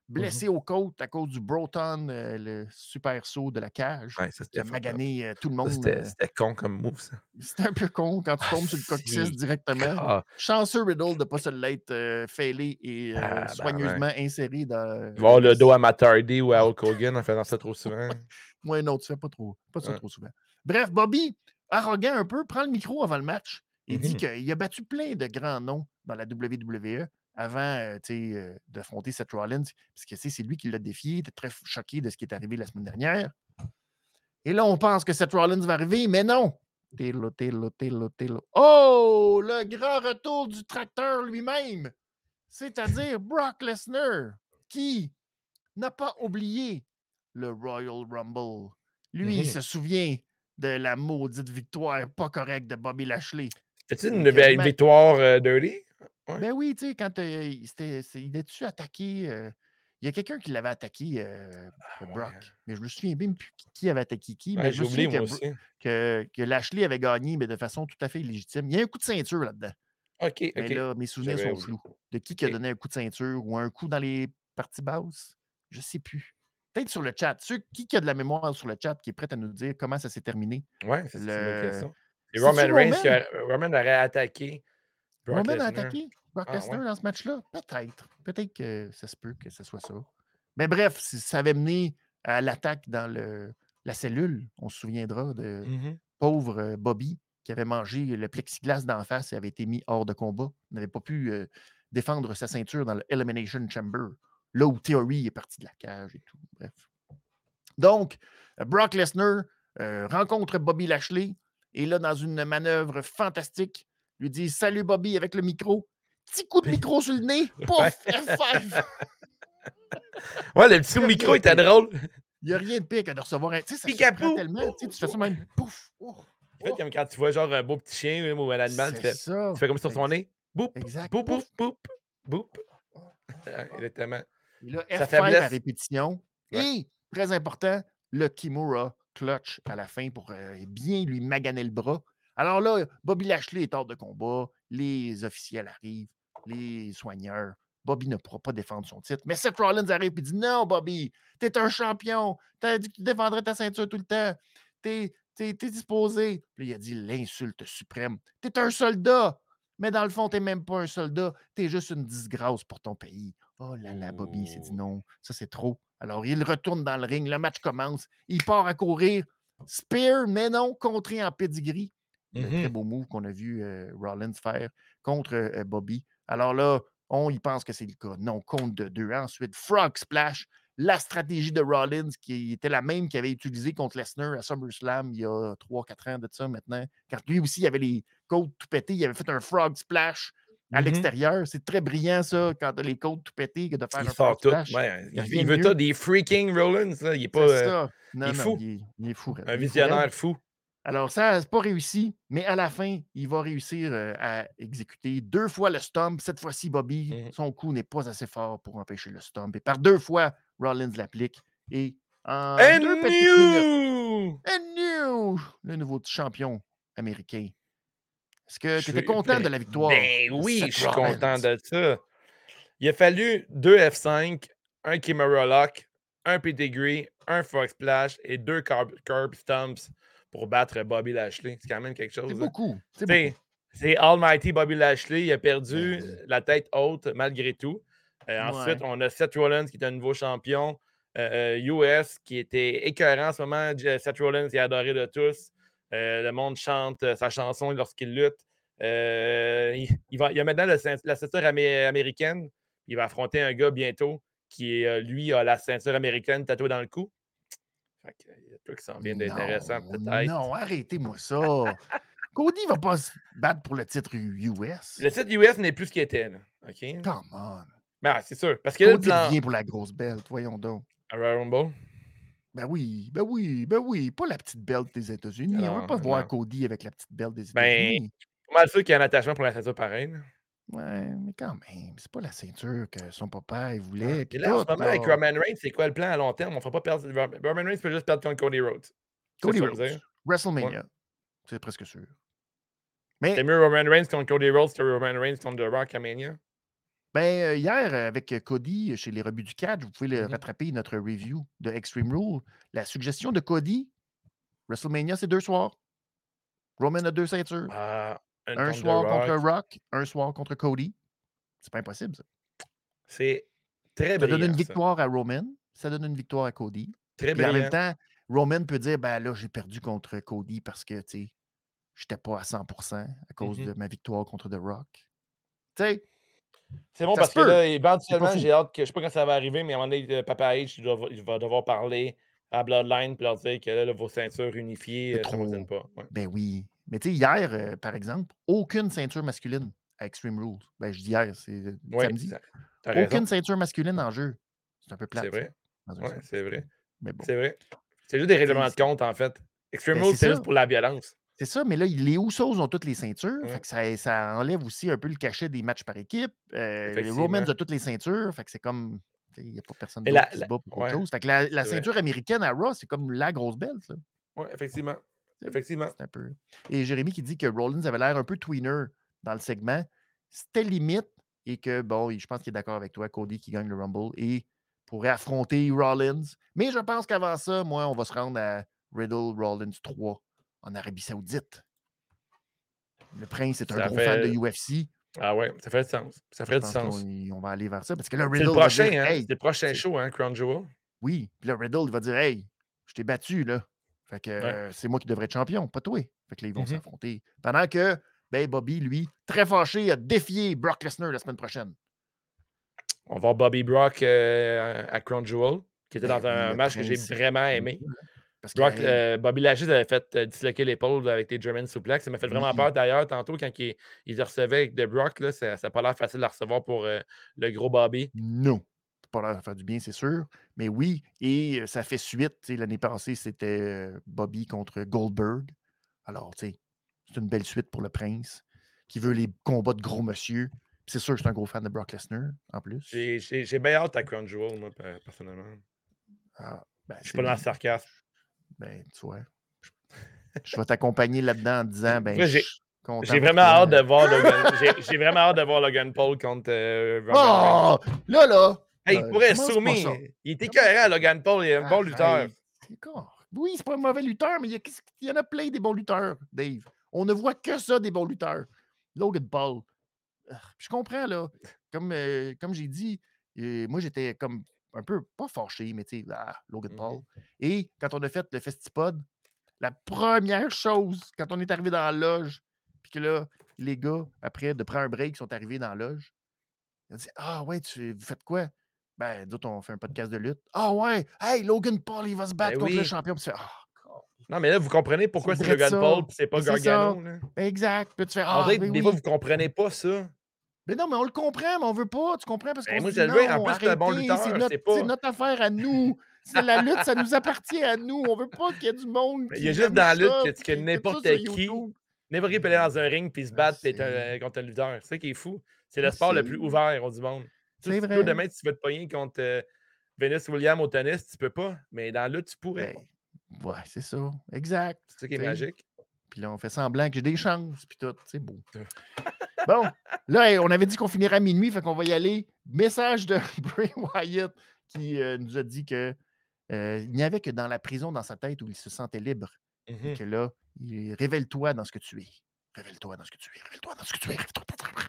blessé aux côtes à cause du Broton, euh, le super saut de la cage, Ouais, ça, qui a c'était fucked up. magané euh, tout le Ça, monde. c'était euh, c'était con comme move, ça. C'était un peu con quand tu Ah, tombes sur le coccyx c'est directement. ah, Chanceux Riddle de ne pas se l'être euh, failé et euh, tabarnak. soigneusement inséré dans Voir le le dos vestiaire. à Matt Hardy ou à Ah, Hulk Hogan en faisant ça trop souvent. moi, non, tu fais pas trop, pas ça Ouais. trop souvent. Bref, Bobby, arrogant un peu, prend le micro avant le match et dit Mhm. qu'il a battu plein de grands noms dans la W W E avant euh, tu sais, euh, d'affronter Seth Rollins, parce que tu sais, c'est lui qui l'a défié. Il était très choqué de ce qui est arrivé la semaine dernière. Et là, on pense que Seth Rollins va arriver, mais non! Télo, télo, télo, télo. Oh! Le grand retour du tracteur lui-même! C'est-à-dire Brock Lesnar, qui n'a pas oublié le Royal Rumble. Lui, il Mhm. se souvient de la maudite victoire pas correcte de Bobby Lashley. C'était Et une, que une ma- victoire euh, dirty? Ouais. Ben oui, tu sais, quand euh, il s'était- c'est- il était-tu attaqué? euh, Il y a quelqu'un qui l'avait attaqué, euh, Ah, ouais. Brock. Mais je me souviens même plus qui- qui avait attaqué qui. Ouais, Mais je j'ai me souviens oublié, que, moi Bro- aussi. que, que Lashley avait gagné, mais de façon tout à fait légitime. Il y a un coup de ceinture là-dedans. OK, Mais OK. là, mes souvenirs J'avais sont oublié. flous. De qui qui a OK. donné un coup de ceinture ou un coup dans les parties basses? Je ne sais plus. Peut-être sur le chat. Ceux, qui, qui a de la mémoire sur le chat qui est prêt à nous dire comment ça s'est terminé? Ouais, ça, c'est une bonne Le... question. Et C'est-tu Roman Reigns, qui Roman? a- Roman aurait attaqué Brock Roman a Lesnar. attaqué Brock Ah, ouais. Lesnar dans ce match-là? Peut-être. Peut-être que ça se peut que ce soit ça. Mais bref, si ça avait mené à l'attaque dans le, la cellule. On se souviendra de Mhm. pauvre euh, Bobby qui avait mangé le plexiglas d'en face et avait été mis hors de combat. Il n'avait pas pu euh, défendre sa ceinture dans le Elimination Chamber, là où Theory est parti de la cage et tout. Bref. Donc, euh, Brock Lesnar euh, rencontre Bobby Lashley et là, dans une manœuvre fantastique, lui dit « Salut Bobby » avec le micro. Petit coup de micro sur le nez. Pouf! F cinq! Ouais, le petit Il y a micro rien de était pire. drôle. Il n'y a rien de pire que de recevoir un. Tu sais, ça Picapou. surprend tellement. Tu sais, tu fais ça même. Pouf! Oh, En fait, oh. comme quand tu vois genre un beau petit chien ou un animal, tu C'est fais, ça. tu fais comme sur son Ex- nez. Boop, Exact. boop, boop, Pouf! boop, boop. Oh, Ouais, oh. exactement. Et là, Sa F cinq à faiblesse. répétition. Ouais. Et, très important, le Kimura clutch à la fin pour euh, bien lui maganer le bras. Alors là, Bobby Lashley est hors de combat. Les officiels arrivent, les soigneurs. Bobby ne pourra pas défendre son titre. Mais Seth Rollins arrive et dit « Non, Bobby, t'es un champion. T'as dit que tu défendrais ta ceinture tout le temps. T'es, t'es, t'es disposé. » Puis il a dit l'insulte suprême. « T'es un soldat. Mais dans le fond, t'es même pas un soldat. T'es juste une disgrâce pour ton pays. » Oh là là, Bobby il s'est dit non, ça c'est trop. Alors il retourne dans le ring, le match commence, il part à courir. Spear, mais non, contré en pedigree. Le très Mhm. beau move qu'on a vu euh, Rollins faire contre euh, Bobby. Alors là, on y pense que c'est le cas. Non, compte de deux. Ensuite, Frog Splash, la stratégie de Rollins qui était la même qu'il avait utilisée contre Lesnar à SummerSlam il y a trois quatre ans de ça maintenant. Quand lui aussi, il avait les côtes tout pétées, il avait fait un Frog Splash à Mhm. l'extérieur. C'est très brillant, ça, quand tu as les côtes tout pétées, que de faire Il un sort frog tout. splash. Ouais, Il y a il, rien il de veut mieux. tout des freaking Rollins. Là. Il est pas. C'est euh, ça. Non, il est non, fou. il est, il est fou. raide. Un Il est fou raide. visionnaire fou. Alors, ça n'a pas réussi, mais à la fin, il va réussir euh, à exécuter deux fois le stomp. Cette fois-ci, Bobby, Mhm. son coup n'est pas assez fort pour empêcher le stomp. Et par deux fois, Rollins l'applique. Et en And deux petites minutes, new! and new, le nouveau champion américain. Est-ce que tu Je étais suis- content de ben, la victoire? ben de oui, Seth je suis Rollins? content de ça. Il a fallu deux F cinq, un Kimura Lock, un Pedigree, un Frog Splash et deux Curb, curb Stomps pour battre Bobby Lashley. C'est quand même quelque chose. C'est hein. beaucoup. C'est Tu sais, beaucoup. c'est Almighty Bobby Lashley. Il a perdu Ben oui. la tête haute malgré tout. Euh, ensuite, Ouais. on a Seth Rollins qui est un nouveau champion. Euh, U S qui était écœurant en ce moment. J- Seth Rollins est adoré de tous. Euh, le monde chante euh, sa chanson lorsqu'il lutte. Euh, il, il va, il a maintenant le ceint- la ceinture amé- américaine. Il va affronter un gars bientôt qui, est, euh, lui, a la ceinture américaine tatouée dans le cou. Fait que, il y a tout qui s'en vient d'intéressant, Non, peut-être. non, arrêtez-moi ça. Cody va pas se battre pour le titre U S. Le site U S n'est plus ce qu'il était. Là. OK? Come on. Ben, c'est sûr. Parce que là, le Cody plan revient pour la grosse belt, voyons donc. à Royal Rumble. Ben oui, ben oui, ben oui. Pas la petite belt des États-Unis. On Non, veut pas voir non. Cody avec la petite belt des Ben, États-Unis. je suis pas mal sûr qu'il y a un attachement pour la ceinture pareil. là. Ouais, mais quand même, c'est pas la ceinture que son papa il Ah. voulait. Et Puis là, en ce tout, moment, là. avec Roman Reigns, c'est quoi le plan à long terme? On ne fera pas perdre. Roman Reigns peut juste perdre contre Cody Rhodes. C'est Cody ça que tu vas me Rhodes, dire? WrestleMania. C'est presque sûr. C'est Mais mieux Roman Reigns contre Cody Rhodes que Roman Reigns contre The Rock à Mania? Ben, euh, hier, euh, avec euh, Cody chez les Rebuts du Catch, vous pouvez le Mhm. rattraper notre review de Extreme Rule. La suggestion de Cody, WrestleMania, c'est deux soirs. Roman a deux ceintures. Ah, un Un contre The soir contre Rock. Rock, un soir contre Cody. C'est pas impossible, ça. C'est très Ça donne une brillant, ça. victoire à Roman, ça donne une victoire à Cody. Très Puis en même brillant. temps, Roman peut dire, ben là, j'ai perdu contre Cody parce que, tu sais, j'étais pas à cent pour cent à cause Mhm. de ma victoire contre The Rock. Tu sais, C'est bon ça se parce que peut. là, C'est pas éventuellement, fou. j'ai hâte que. Je sais pas quand ça va arriver, mais à un moment donné, euh, Papa H, il, doit- il va devoir parler à Bloodline et leur dire que là, là, vos ceintures unifiées, C'est euh, ça ne fonctionne trop. pas. Ouais. Ben oui. Mais tu sais, hier, euh, par exemple, aucune ceinture masculine à Extreme Rules. Ben, je dis hier, c'est euh, Oui, samedi. tu as Aucune raison. ceinture masculine en jeu. C'est un peu C'est plate, ça, vrai. dans un Oui, sens. c'est vrai. Mais bon. C'est vrai. C'est juste des Tu règlements sais, de compte, en fait. Extreme ben, Rules, c'est c'est ça. juste pour la violence. C'est ça, mais là, les Usos ont toutes les ceintures. Fait Ouais, que ça, ça enlève aussi un peu le cachet des matchs par équipe. Euh, les Romans effectivement. ont toutes les ceintures. Fait que c'est comme. Il n'y a pas personne Et d'autre la, qui se la- bat pour autre ouais, chose. Fait que la, la c'est vrai. ceinture américaine à Raw, c'est comme la grosse belle, ça. Oui, effectivement. Tu sais, Effectivement. c'est un peu. Et Jérémy qui dit que Rollins avait l'air un peu tweener dans le segment. C'était limite et que, bon, je pense qu'il est d'accord avec toi, Cody qui gagne le Rumble et pourrait affronter Rollins. Mais je pense qu'avant ça, moi, on va se rendre à Riddle Rollins trois en Arabie Saoudite. Le prince est un Ça gros fan de fait. U F C. Ah ouais, ça fait du sens. Ça Je ferait du pense qu'on sens. on va aller vers ça. Parce que là, C'est le Riddle va prochain, dire hein? Hey, C'est le prochain c'est- show, hein, Crown Jewel. oui. Puis là, Riddle il va dire Hey, je t'ai battu, là. Fait que Ouais. euh, c'est moi qui devrais être champion, pas toi. Fait que là, ils vont Mhm. s'affronter. Pendant que ben, Bobby, lui, très fâché, a défié Brock Lesnar la semaine prochaine. On va voir Bobby Brock euh, à Crown Jewel, qui était Ben dans oui, un le match que j'ai prince. vraiment aimé. Parce que, Brock, hey, euh, Bobby Lashley avait fait euh, disloquer l'épaule avec des German suplex. Ça m'a fait vraiment oui, peur d'ailleurs tantôt quand il, il le recevait avec The Brock. Là, ça n'a pas l'air facile de le recevoir pour euh, le gros Bobby. non. C'est pas l'air de faire du bien, c'est sûr. Mais oui, et euh, ça fait suite. Tu sais, l'année passée, c'était euh, Bobby contre Goldberg. Alors, tu sais, c'est une belle suite pour le prince qui veut les combats de gros monsieur. Puis c'est sûr que je suis un gros fan de Brock Lesnar, en plus. J'ai j'ai- j'ai bien hâte à Crown Jewel, moi, per- personnellement. Ah, ben, Je suis c'est pas dans le bien. sarcasme. Ben, tu vois, je vais t'accompagner là-dedans en disant, ben, Après, je j'ai suis content j'ai pour vraiment toi. hâte de voir Logan. J'ai j'ai vraiment hâte de voir Logan Paul contre euh, Roman Reigns. Oh! Là, là! Hey, il là, pourrait commence pas ça. soumis. Il était Commence écœurant, pas. Logan Paul. Il est un bon lutteur. Arrête. D'accord. Oui, c'est pas un mauvais lutteur, mais il y, a, qu'est-ce qu'il- il y en a plein des bons lutteurs, Dave. On ne voit que ça, des bons lutteurs. Logan Paul. Ah, je comprends, là. Comme, euh, comme j'ai dit, euh, moi, j'étais comme un peu, pas fâché, mais tu sais, ah, Logan Paul. Mhm. Et quand on a fait le Festipod, la première chose, quand on est arrivé dans la loge, puis que là, les gars, après de prendre un break, sont arrivés dans la loge, ils ont dit Ah ouais, tu, vous faites quoi? Ben, d'autres, on fait un podcast de lutte. Ah ouais, hey, Logan Paul, il va se Ben battre contre le oui. champion. Puis tu fais Ah, Non, mais là, vous comprenez pourquoi c'est c'est vrai de Logan ça. Paul et c'est pas Mais c'est ça. Gargano. Là. Exact. Puis tu fais On Ah, dirait que oui, des fois, oui. vous comprenez pas ça. Mais non, mais on le comprend, mais on veut pas. Tu comprends? Parce Ben, qu'on se moi, dit je le veux. En non, plus, c'est un bon arrêtez, c'est lutteur. notre, C'est c'est pas. notre affaire à nous. C'est la lutte, ça nous appartient à nous. On veut pas qu'il y ait du monde Il y a qui juste aime dans la lutte ça, que, puis que qui écoute ça n'importe sur qui, YouTube. n'importe qui peut aller dans un ring puis se Je battre sais, et un- contre un lutteur. C'est ça qui est fou. C'est je le sport le sais. plus ouvert au du monde. Tu C'est sais, toi, vrai. demain, si tu veux te pogner contre euh, Venus Williams au tennis, tu peux pas. Mais dans la lutte, tu pourrais. Ben, ouais, c'est ça. Exact. C'est ça qui est Tu sais. magique. Puis là, on fait semblant que j'ai des chances, puis tout. C'est beau. Bon, là, hey, on avait dit qu'on finirait à minuit, fait qu'on va y aller. Message de Bray Wyatt qui euh, nous a dit que euh, il n'y avait que dans la prison, dans sa tête, où il se sentait libre. Et Mhm. que là, il- révèle-toi dans ce que tu es. Révèle-toi dans ce que tu es. Révèle-toi dans ce que tu es. Révèle-toi.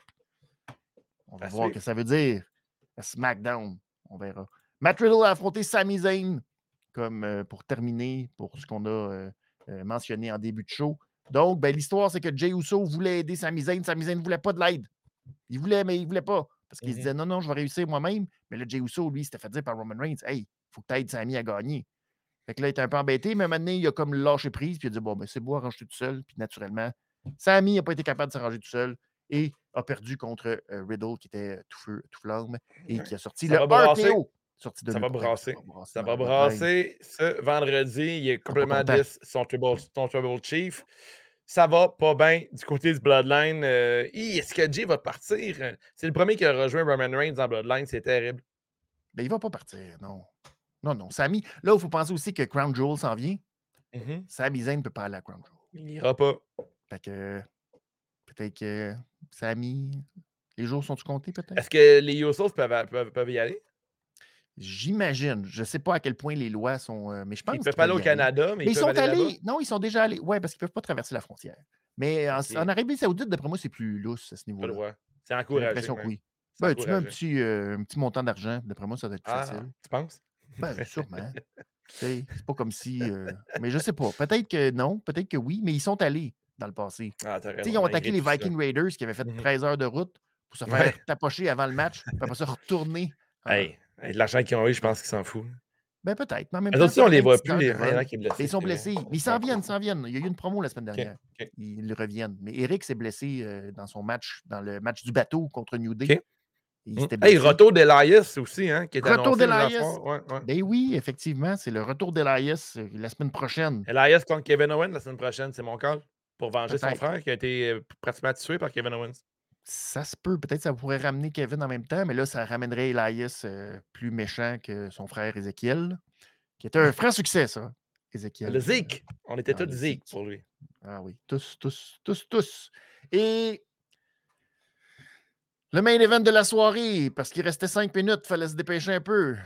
On va À voir ce suivre. que ça veut dire. À SmackDown, on verra. Matt Riddle a affronté Sami Zayn, comme euh, pour terminer, pour ce qu'on a euh, euh, mentionné en début de show. Donc, ben, l'histoire, c'est que Jey Uso voulait aider Sami Zayn. Sami Zayn ne voulait pas de l'aide. Il voulait, mais il ne voulait pas. Parce qu'il se Mhm. disait, non, non, je vais réussir moi-même. Mais là, Jey Uso, lui, s'était fait dire par Roman Reigns, hey, il faut que tu aides Sami à gagner. Fait que là, il était un peu embêté, mais maintenant, il a comme lâché prise, puis il a dit, bon, ben, c'est beau, arrange-toi tout seul. Puis naturellement, Sami n'a pas été capable de s'arranger tout seul et a perdu contre euh, Riddle, qui était tout feu, tout flamme, et qui a sorti Ça le va brasser. R K O. Sorti de Ça va lutte. Ouais, brasser. brasser Ça dans va la bloodline. brasser ce vendredi. Il est pas complètement content. dix son Trouble, son Trouble Chief. Ça va pas bien du côté du Bloodline. Euh, hi, Est-ce que Jay va partir? C'est le premier qui a rejoint Roman Reigns en Bloodline. C'est terrible. Ben, il ne va pas partir, non. Non, non. Sami, là, il faut penser aussi que Crown Jewel s'en vient. Mhm. Sami Zayn ne peut pas aller à Crown Jewel. Il n'ira pas. Fait que peut-être que Sami, Les jours sont-ils comptés, peut-être? Est-ce que les Usos peuvent, peuvent, peuvent y aller? J'imagine. Je ne sais pas à quel point les lois sont, heu, mais je Ils pense peuvent qu'ils pas aller peuvent au y aller. Canada, mais ils Mais ils peuvent sont aller là-bas? allés non, ils sont déjà allés. Ouais, parce qu'ils ne peuvent pas traverser la frontière. Mais en OK, en Arabie Saoudite, d'après moi, c'est plus lousse à ce pas le niveau-là. droit. C'est J'ai encouragé l'impression que même. oui. C'est Ben, tu mets un encouragé. petit, heu, un petit montant d'argent, d'après moi, ça doit être plus Ah, facile. tu penses? Ben, sûrement. Tu sais, c'est pas comme si, heu mais je sais pas. Peut-être que non, peut-être que oui, mais ils sont allés dans le passé. Ah, t'as Tu sais, raison, ils ont malgré attaqué les tout ça. Viking Raiders qui avaient fait Mhm. treize heures de route pour se Ouais. faire tapocher avant le match, puis après ça, retourner en Hey, hey, de l'argent qu'ils ont eu, je pense qu'ils s'en foutent. ben, peut-être, mais en même Les temps, autres, ça on fait les voit vingt-six plus. heures Les... de Il y en vol. a qui est Mais ils blessé, sont c'est vrai. blessés. Mais ils s'en Ouais. viennent, ils s'en viennent. Il y a eu une promo la semaine OK, dernière. OK, Ils reviennent. Mais Eric s'est blessé, heu, dans son match, dans le match du bateau contre New Day. OK. Il Mm. s'était Hey, blessé. retour d'Elias aussi, hein, qui est Retour annoncé dans le d'Elias. soir. Ouais, ouais. Ben oui, effectivement, c'est le retour d'Elias, heu, la semaine prochaine. Elias contre Kevin Owens la semaine prochaine, c'est mon call. Pour venger son Peut-être. frère qui a été euh, pratiquement tué par Kevin Owens. Ça se peut. Peut-être ça pourrait ramener Kevin en même temps, mais là, ça ramènerait Elias, heu, plus méchant que son frère Ézéchiel, qui était un franc succès, ça, Le Ézéchiel, heu, Zeke. On était ah, tous le Zeke Zeke. pour lui. Ah oui, tous, tous, tous, tous. Et le main event de la soirée, parce qu'il restait cinq minutes, il fallait se dépêcher un peu.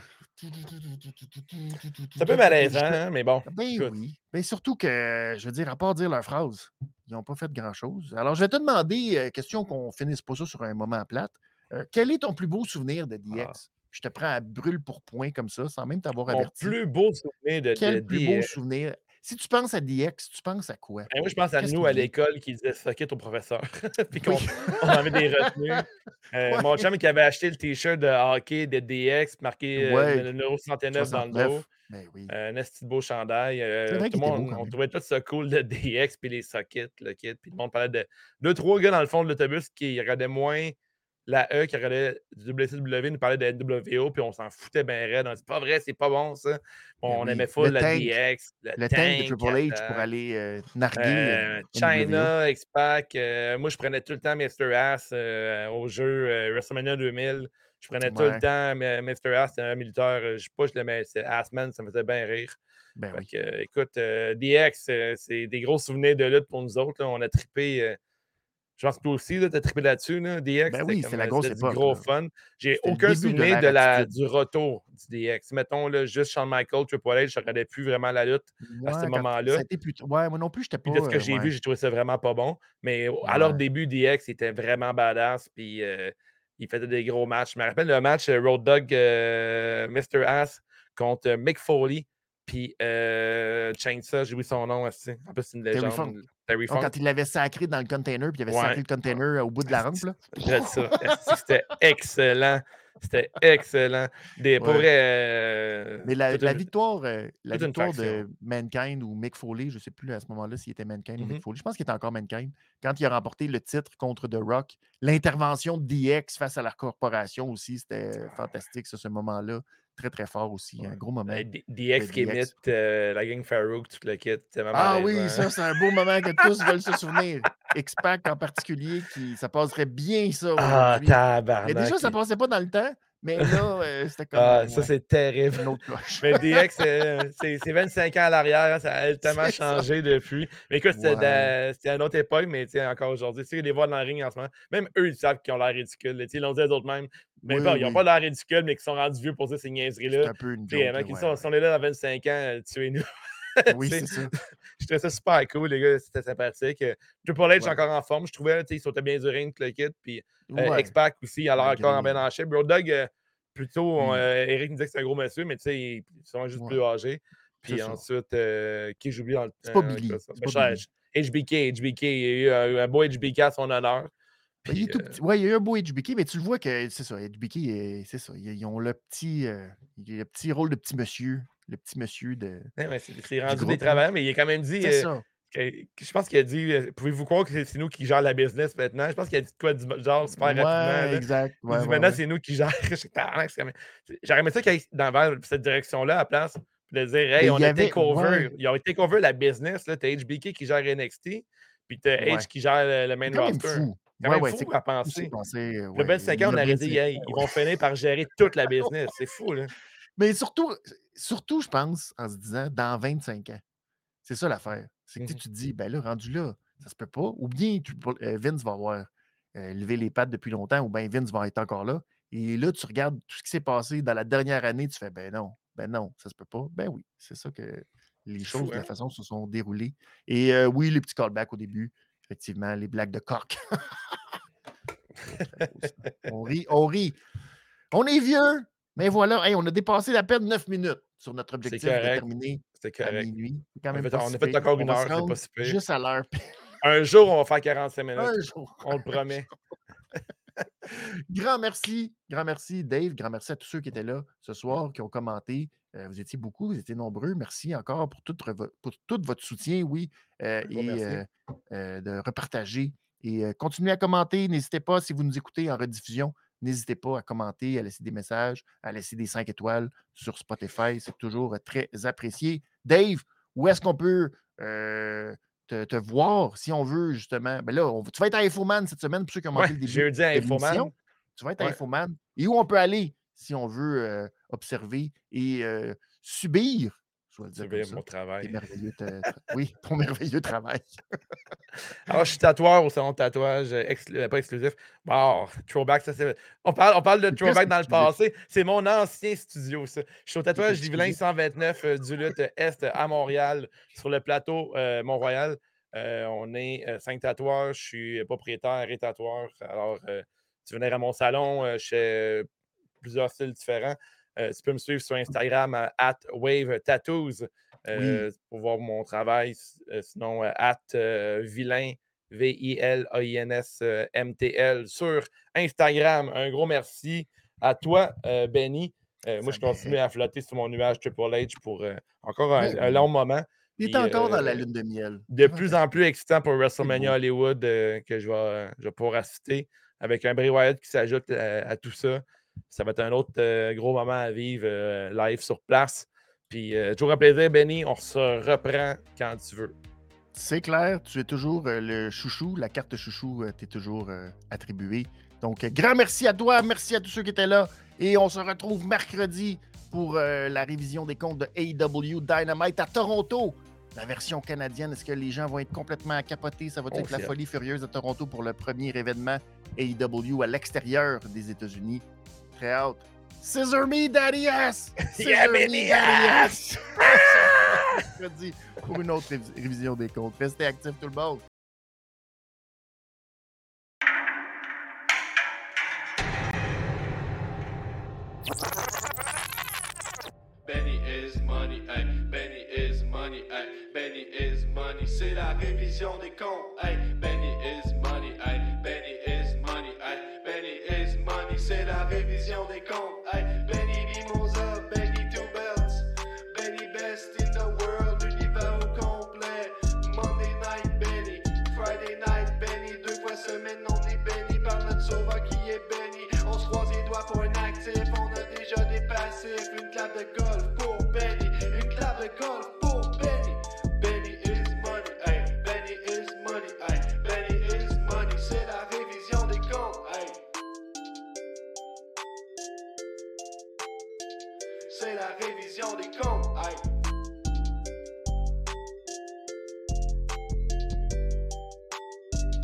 C'est un peu malaisant, hein, mais bon, Ben écoute. oui. Ben surtout que, je veux dire, à part dire leurs phrases, ils n'ont pas fait grand-chose. Alors, je vais te demander, euh, question qu'on finisse pas ça sur un moment plate. euh, quel est ton plus beau souvenir de Ah. D X? Je te prends à brûle pour point comme ça, sans même t'avoir Mon averti. plus beau souvenir de, de Quel plus beau D X. souvenir? Si tu penses à D X, tu penses à quoi? Ben, moi, je pense à Qu'est-ce qui nous te à vient? l'école qui disaient fuck it au professeur. Puis Oui. qu'on on avait des retenues. Euh, mon Ouais. chum qui avait acheté le t-shirt de hockey de D X, marqué euh, Ouais. le numéro soixante-neuf dans le dos. soixante-neuf. Ben oui. Euh, un esti de beau chandail. C'est Euh, vrai tout qu'il le était beau monde, quand on même. trouvait tout ça cool de D X, puis les sockets, le kit. Puis le monde parlait de deux, trois gars dans le fond de l'autobus qui regardaient moins la E, qui regardait du W C W, nous parlaient de N W O, puis on s'en foutait bien raide. On dit, c'est pas vrai, c'est pas bon ça. Ben On aimait oui. Le full la tank. D X, le Le tank de tank, Triple H pour attack. aller euh, narguer euh, Euh, N W O. China, X-Pac. euh, moi, je prenais tout le temps mister Ass euh, au jeu euh, WrestleMania deux mille. Je prenais tout le Ouais. temps mais mister Ass, c'était un militaire. euh, Je sais pas, je l'aimais. C'est Assman, ça me faisait bien rire. Ben Fait oui. que, euh, écoute, euh, D X, euh, c'est des gros souvenirs de lutte pour nous autres. Là. On a trippé. euh, je pense que toi aussi, tu as trippé là-dessus. Là. D X, Ben c'était oui, comme c'était la euh, grosse c'était du époque, gros là. fun. J'ai C'était le aucun début de souvenir de l'ère la, attitude. du retour du D X. Mettons là, juste Shawn Michaels, Triple H, je ne regardais plus vraiment la lutte à ce Ouais, quand ça moment-là. a été plus t- ouais, moi non plus, j'étais pas. Puis de ce que euh, j'ai vu, ouais. j'ai trouvé ça vraiment pas bon. Mais à leur Ouais. début, D X était vraiment badass. Puis euh, il faisait des gros matchs. Je me rappelle le match euh, Road Dogg euh, mister Ass contre euh, Mick Foley. Puis euh, Chainsaw, j'ai oublié son nom aussi. En plus, c'est une Terry Funk. légende. Terry Donc, Funk. quand il l'avait sacré dans le container, puis il avait Ouais. sacré le container euh, au bout de la rampe, là. J'ai ça. Esti, c'était excellent. C'était excellent. Des, pour Ouais. vrai, euh, Mais la, toute, la une, victoire, euh, la toute une victoire faction. de Mankind ou Mick Foley, je ne sais plus à ce moment-là s'il était Mankind ou Mick Mhm. Foley. Je pense qu'il était encore Mankind. Quand il a remporté le titre contre The Rock, l'intervention de D X face à la corporation aussi, c'était fantastique, ça, ce moment-là. Très, très fort aussi. Un Ouais. gros moment Euh, D- de DX qui D X. imite euh, la gang Farouk, tout le kit. C'est vraiment Ah oui, malaisant. ça, c'est un beau moment que tous veulent se souvenir. X-Pac en particulier, qui, ça passerait bien ça Ah, aujourd'hui. Mais déjà, tabarnak. ça passait pas dans le temps, mais là, euh, c'était comme Ah, euh, ça, ouais, c'est terrible. une autre coche. Mais D X, euh, c'est c'est vingt-cinq ans à l'arrière, hein, ça a tellement C'est ça. changé depuis. Mais écoute, c'était Ouais. de- c'était à une autre époque, mais tu sais, encore aujourd'hui, tu sais, les voir dans le ring en ce moment, même eux, ils savent qu'ils ont l'air ridicules. Tu sais, ils l'ont dit à d'autres mêmes. Mais Oui, bon, ils n'ont oui. pas l'air ridicules, mais qui sont rendus vieux pour dire ces C'est niaiseries-là. un peu une Tu sais, joke, mec, là, ils ouais, sont, si on ouais. est là dans vingt-cinq ans, euh, tuez-nous. Tu Oui, sais, c'est ça. je trouvais ça super cool, les gars, c'était sympathique. Euh, Triple H Ouais. encore en forme, je trouvais, tu sais, il sautait bien du ring, tout le kit. Puis euh, Ouais. X-Pac aussi, il a l'air encore en Malgré. bien en shape. Road Dogg, euh, plutôt, on, Lui, euh, Eric nous disait que c'est un gros monsieur, mais tu sais, ils sont juste ouais, plus âgés. c'est Puis ça. ensuite, euh, qui j'oublie dans le C'est pas euh, quoi Billy. ça? C'est Ben, pas je- Billy. je- H B K, H B K, il y a eu un, un beau H B K à son honneur. Ben, il est Puis, tout euh, petit. Ouais, il y a eu un beau H B K, mais tu le vois que c'est ça. H B K, est- c'est ça. Ils, ils ont le petit, euh, le petit rôle de petit monsieur. Le petit monsieur de, ouais, ouais, c'est c'est du rendu des groupe, là. travailleurs, mais il a quand même dit. C'est euh, ça. que- que- je pense qu'il a dit euh, pouvez-vous croire que c'est c'est nous qui gère la business maintenant? Je pense qu'il a dit de quoi du genre super rapidement. Ouais, Là. exact. Il Ouais, dit ouais, maintenant, ouais. c'est nous qui gère. Je sais, tabarnak, c'est quand même- c'est- J'aurais aimé ça qu'il aille dans vers cette direction-là à la place. Puis de dire Mais hey, il on y a avait. take over. Ouais, Ils ont take over la business. Tu as H B K qui gère N X T. Puis tu as ouais. H qui gère le, le C'est main quand même roster. fou. C'est quand Ouais, même ouais. fou C'est à fou, c'est penser. pensé. euh, Le Ouais, il vingt-cinq ans, y on a aurait bien dit de hey, ils vont finir par gérer toute la business. C'est fou, là. Mais surtout, surtout, je pense, en se disant, dans vingt-cinq ans. C'est ça l'affaire. C'est que tu sais, Mhm. tu te dis, ben là, rendu là, ça se peut pas. Ou bien tu- euh, Vince va avoir euh, lever les pattes depuis longtemps, ou bien Vince va être encore là. Et là, tu regardes tout ce qui s'est passé dans la dernière année, tu fais, ben non, ben non, ça se peut pas. Ben oui, c'est ça que les C'est fou, choses, de hein? la façon se sont déroulées. Et euh, oui, les petits callbacks au début, effectivement, les blagues de coq. Très beau, ça. On rit, on rit. On est vieux, mais voilà, hey, on a dépassé la peine neuf minutes sur notre C'est objectif de correct. terminer C'est à correct. minuit. C'est quand On a même fait, pas on si a fait pire. encore On une va heure, se c'est rendre pas si pire. juste à l'heure. Un jour, on va faire quarante-cinq minutes. Un jour. On le promet. Grand merci, grand merci Dave, grand merci à tous ceux qui étaient là ce soir, qui ont commenté. Euh, vous étiez beaucoup, vous étiez nombreux. Merci encore pour tout, revo- pour tout votre soutien, oui, euh, Un gros et merci. euh, euh, de repartager. Et euh, continuez à commenter. N'hésitez pas, si vous nous écoutez en rediffusion, n'hésitez pas à commenter, à laisser des messages, à laisser des cinq étoiles sur Spotify. C'est toujours euh, très apprécié. Dave, où est-ce qu'on peut euh, te, te voir si on veut, justement? Ben là, on- tu vas être à Infoman cette semaine, pour ceux qui ont Ouais, manqué le début jeudi à de Infoman. l'émission. Tu vas être à Ouais. Infoman. Et où on peut aller si on veut euh, observer et euh, subir, je vais le dire Subir comme ça, mon tes travail. merveilleux ta- tra- oui, ton merveilleux travail. Alors, je suis tatoueur au salon de tatouage, euh, exclu- euh, pas exclusif. Bon, throwback, ça c'est. On parle, on parle de C'est presque throwback dans le exclusif. passé. C'est mon ancien studio, ça. Je suis au tatouage C'est Yvelin exclusif. cent vingt-neuf euh, du Lutte Est à Montréal, sur le plateau euh, Mont-Royal. Euh, on est euh, cinq tatoueurs. Je suis propriétaire et tatoueur. Alors, euh, tu venais à mon salon, euh, je fais plusieurs styles différents. Euh, tu peux me suivre sur Instagram à at Wave Tattoos euh, Oui. pour voir mon travail. Euh, sinon, euh, at euh, Vilain, V I L A I N S euh, M T L sur Instagram. Un gros merci à toi, euh, Benny. Euh, moi, Ça je continue à flotter sur mon nuage Triple H pour euh, encore un, Ben un oui. long moment. Il est Puis, encore dans euh, la lune de miel. de C'est plus en fantastique. plus excitant pour C'est WrestleMania beau. Hollywood euh, que je vais, je vais pouvoir assister avec un Bray Wyatt qui s'ajoute à, à tout ça. Ça va être un autre euh, gros moment à vivre euh, live sur place. Puis, euh, toujours un plaisir, Benny. On se reprend quand tu veux. C'est clair, tu es toujours euh, le chouchou, la carte chouchou euh, t'est toujours euh, attribuée. Donc, euh, grand merci à toi, merci à tous ceux qui étaient là. Et on se retrouve mercredi pour euh, la révision des comptes de A E W Dynamite à Toronto. La version canadienne, est-ce que les gens vont être complètement capotés? Ça va Oh, être la shit. folie furieuse à Toronto pour le premier événement A E W à l'extérieur des États-Unis. Très hâte. Scissor me, daddy ass! Scissor Yeah, me, baby, daddy ass! ass! Mercredi pour une autre révis- révision des comptes. Restez actifs tout le monde. Benny is money, ay, Benny is money, ay, Benny is money, c'est la révision des comptes, ay, Benny is money, ay, Benny is money, ay, Benny is money, c'est la révision des comptes, ay, Benny Mimosa, Benny Two Belts, Benny best in the world, univers au complet, Monday night Benny, Friday night Benny, deux fois semaine on est béni par notre sauveur qui est béni, on se croise les doigts pour un actif, on a déjà des passifs, une clap de golf pour Benny, une clap de golf pour Benny, Benny is money, ay, Benny is money, ay, Benny is money, c'est la révision des comptes, ay. C'est la révision des comptes, ay.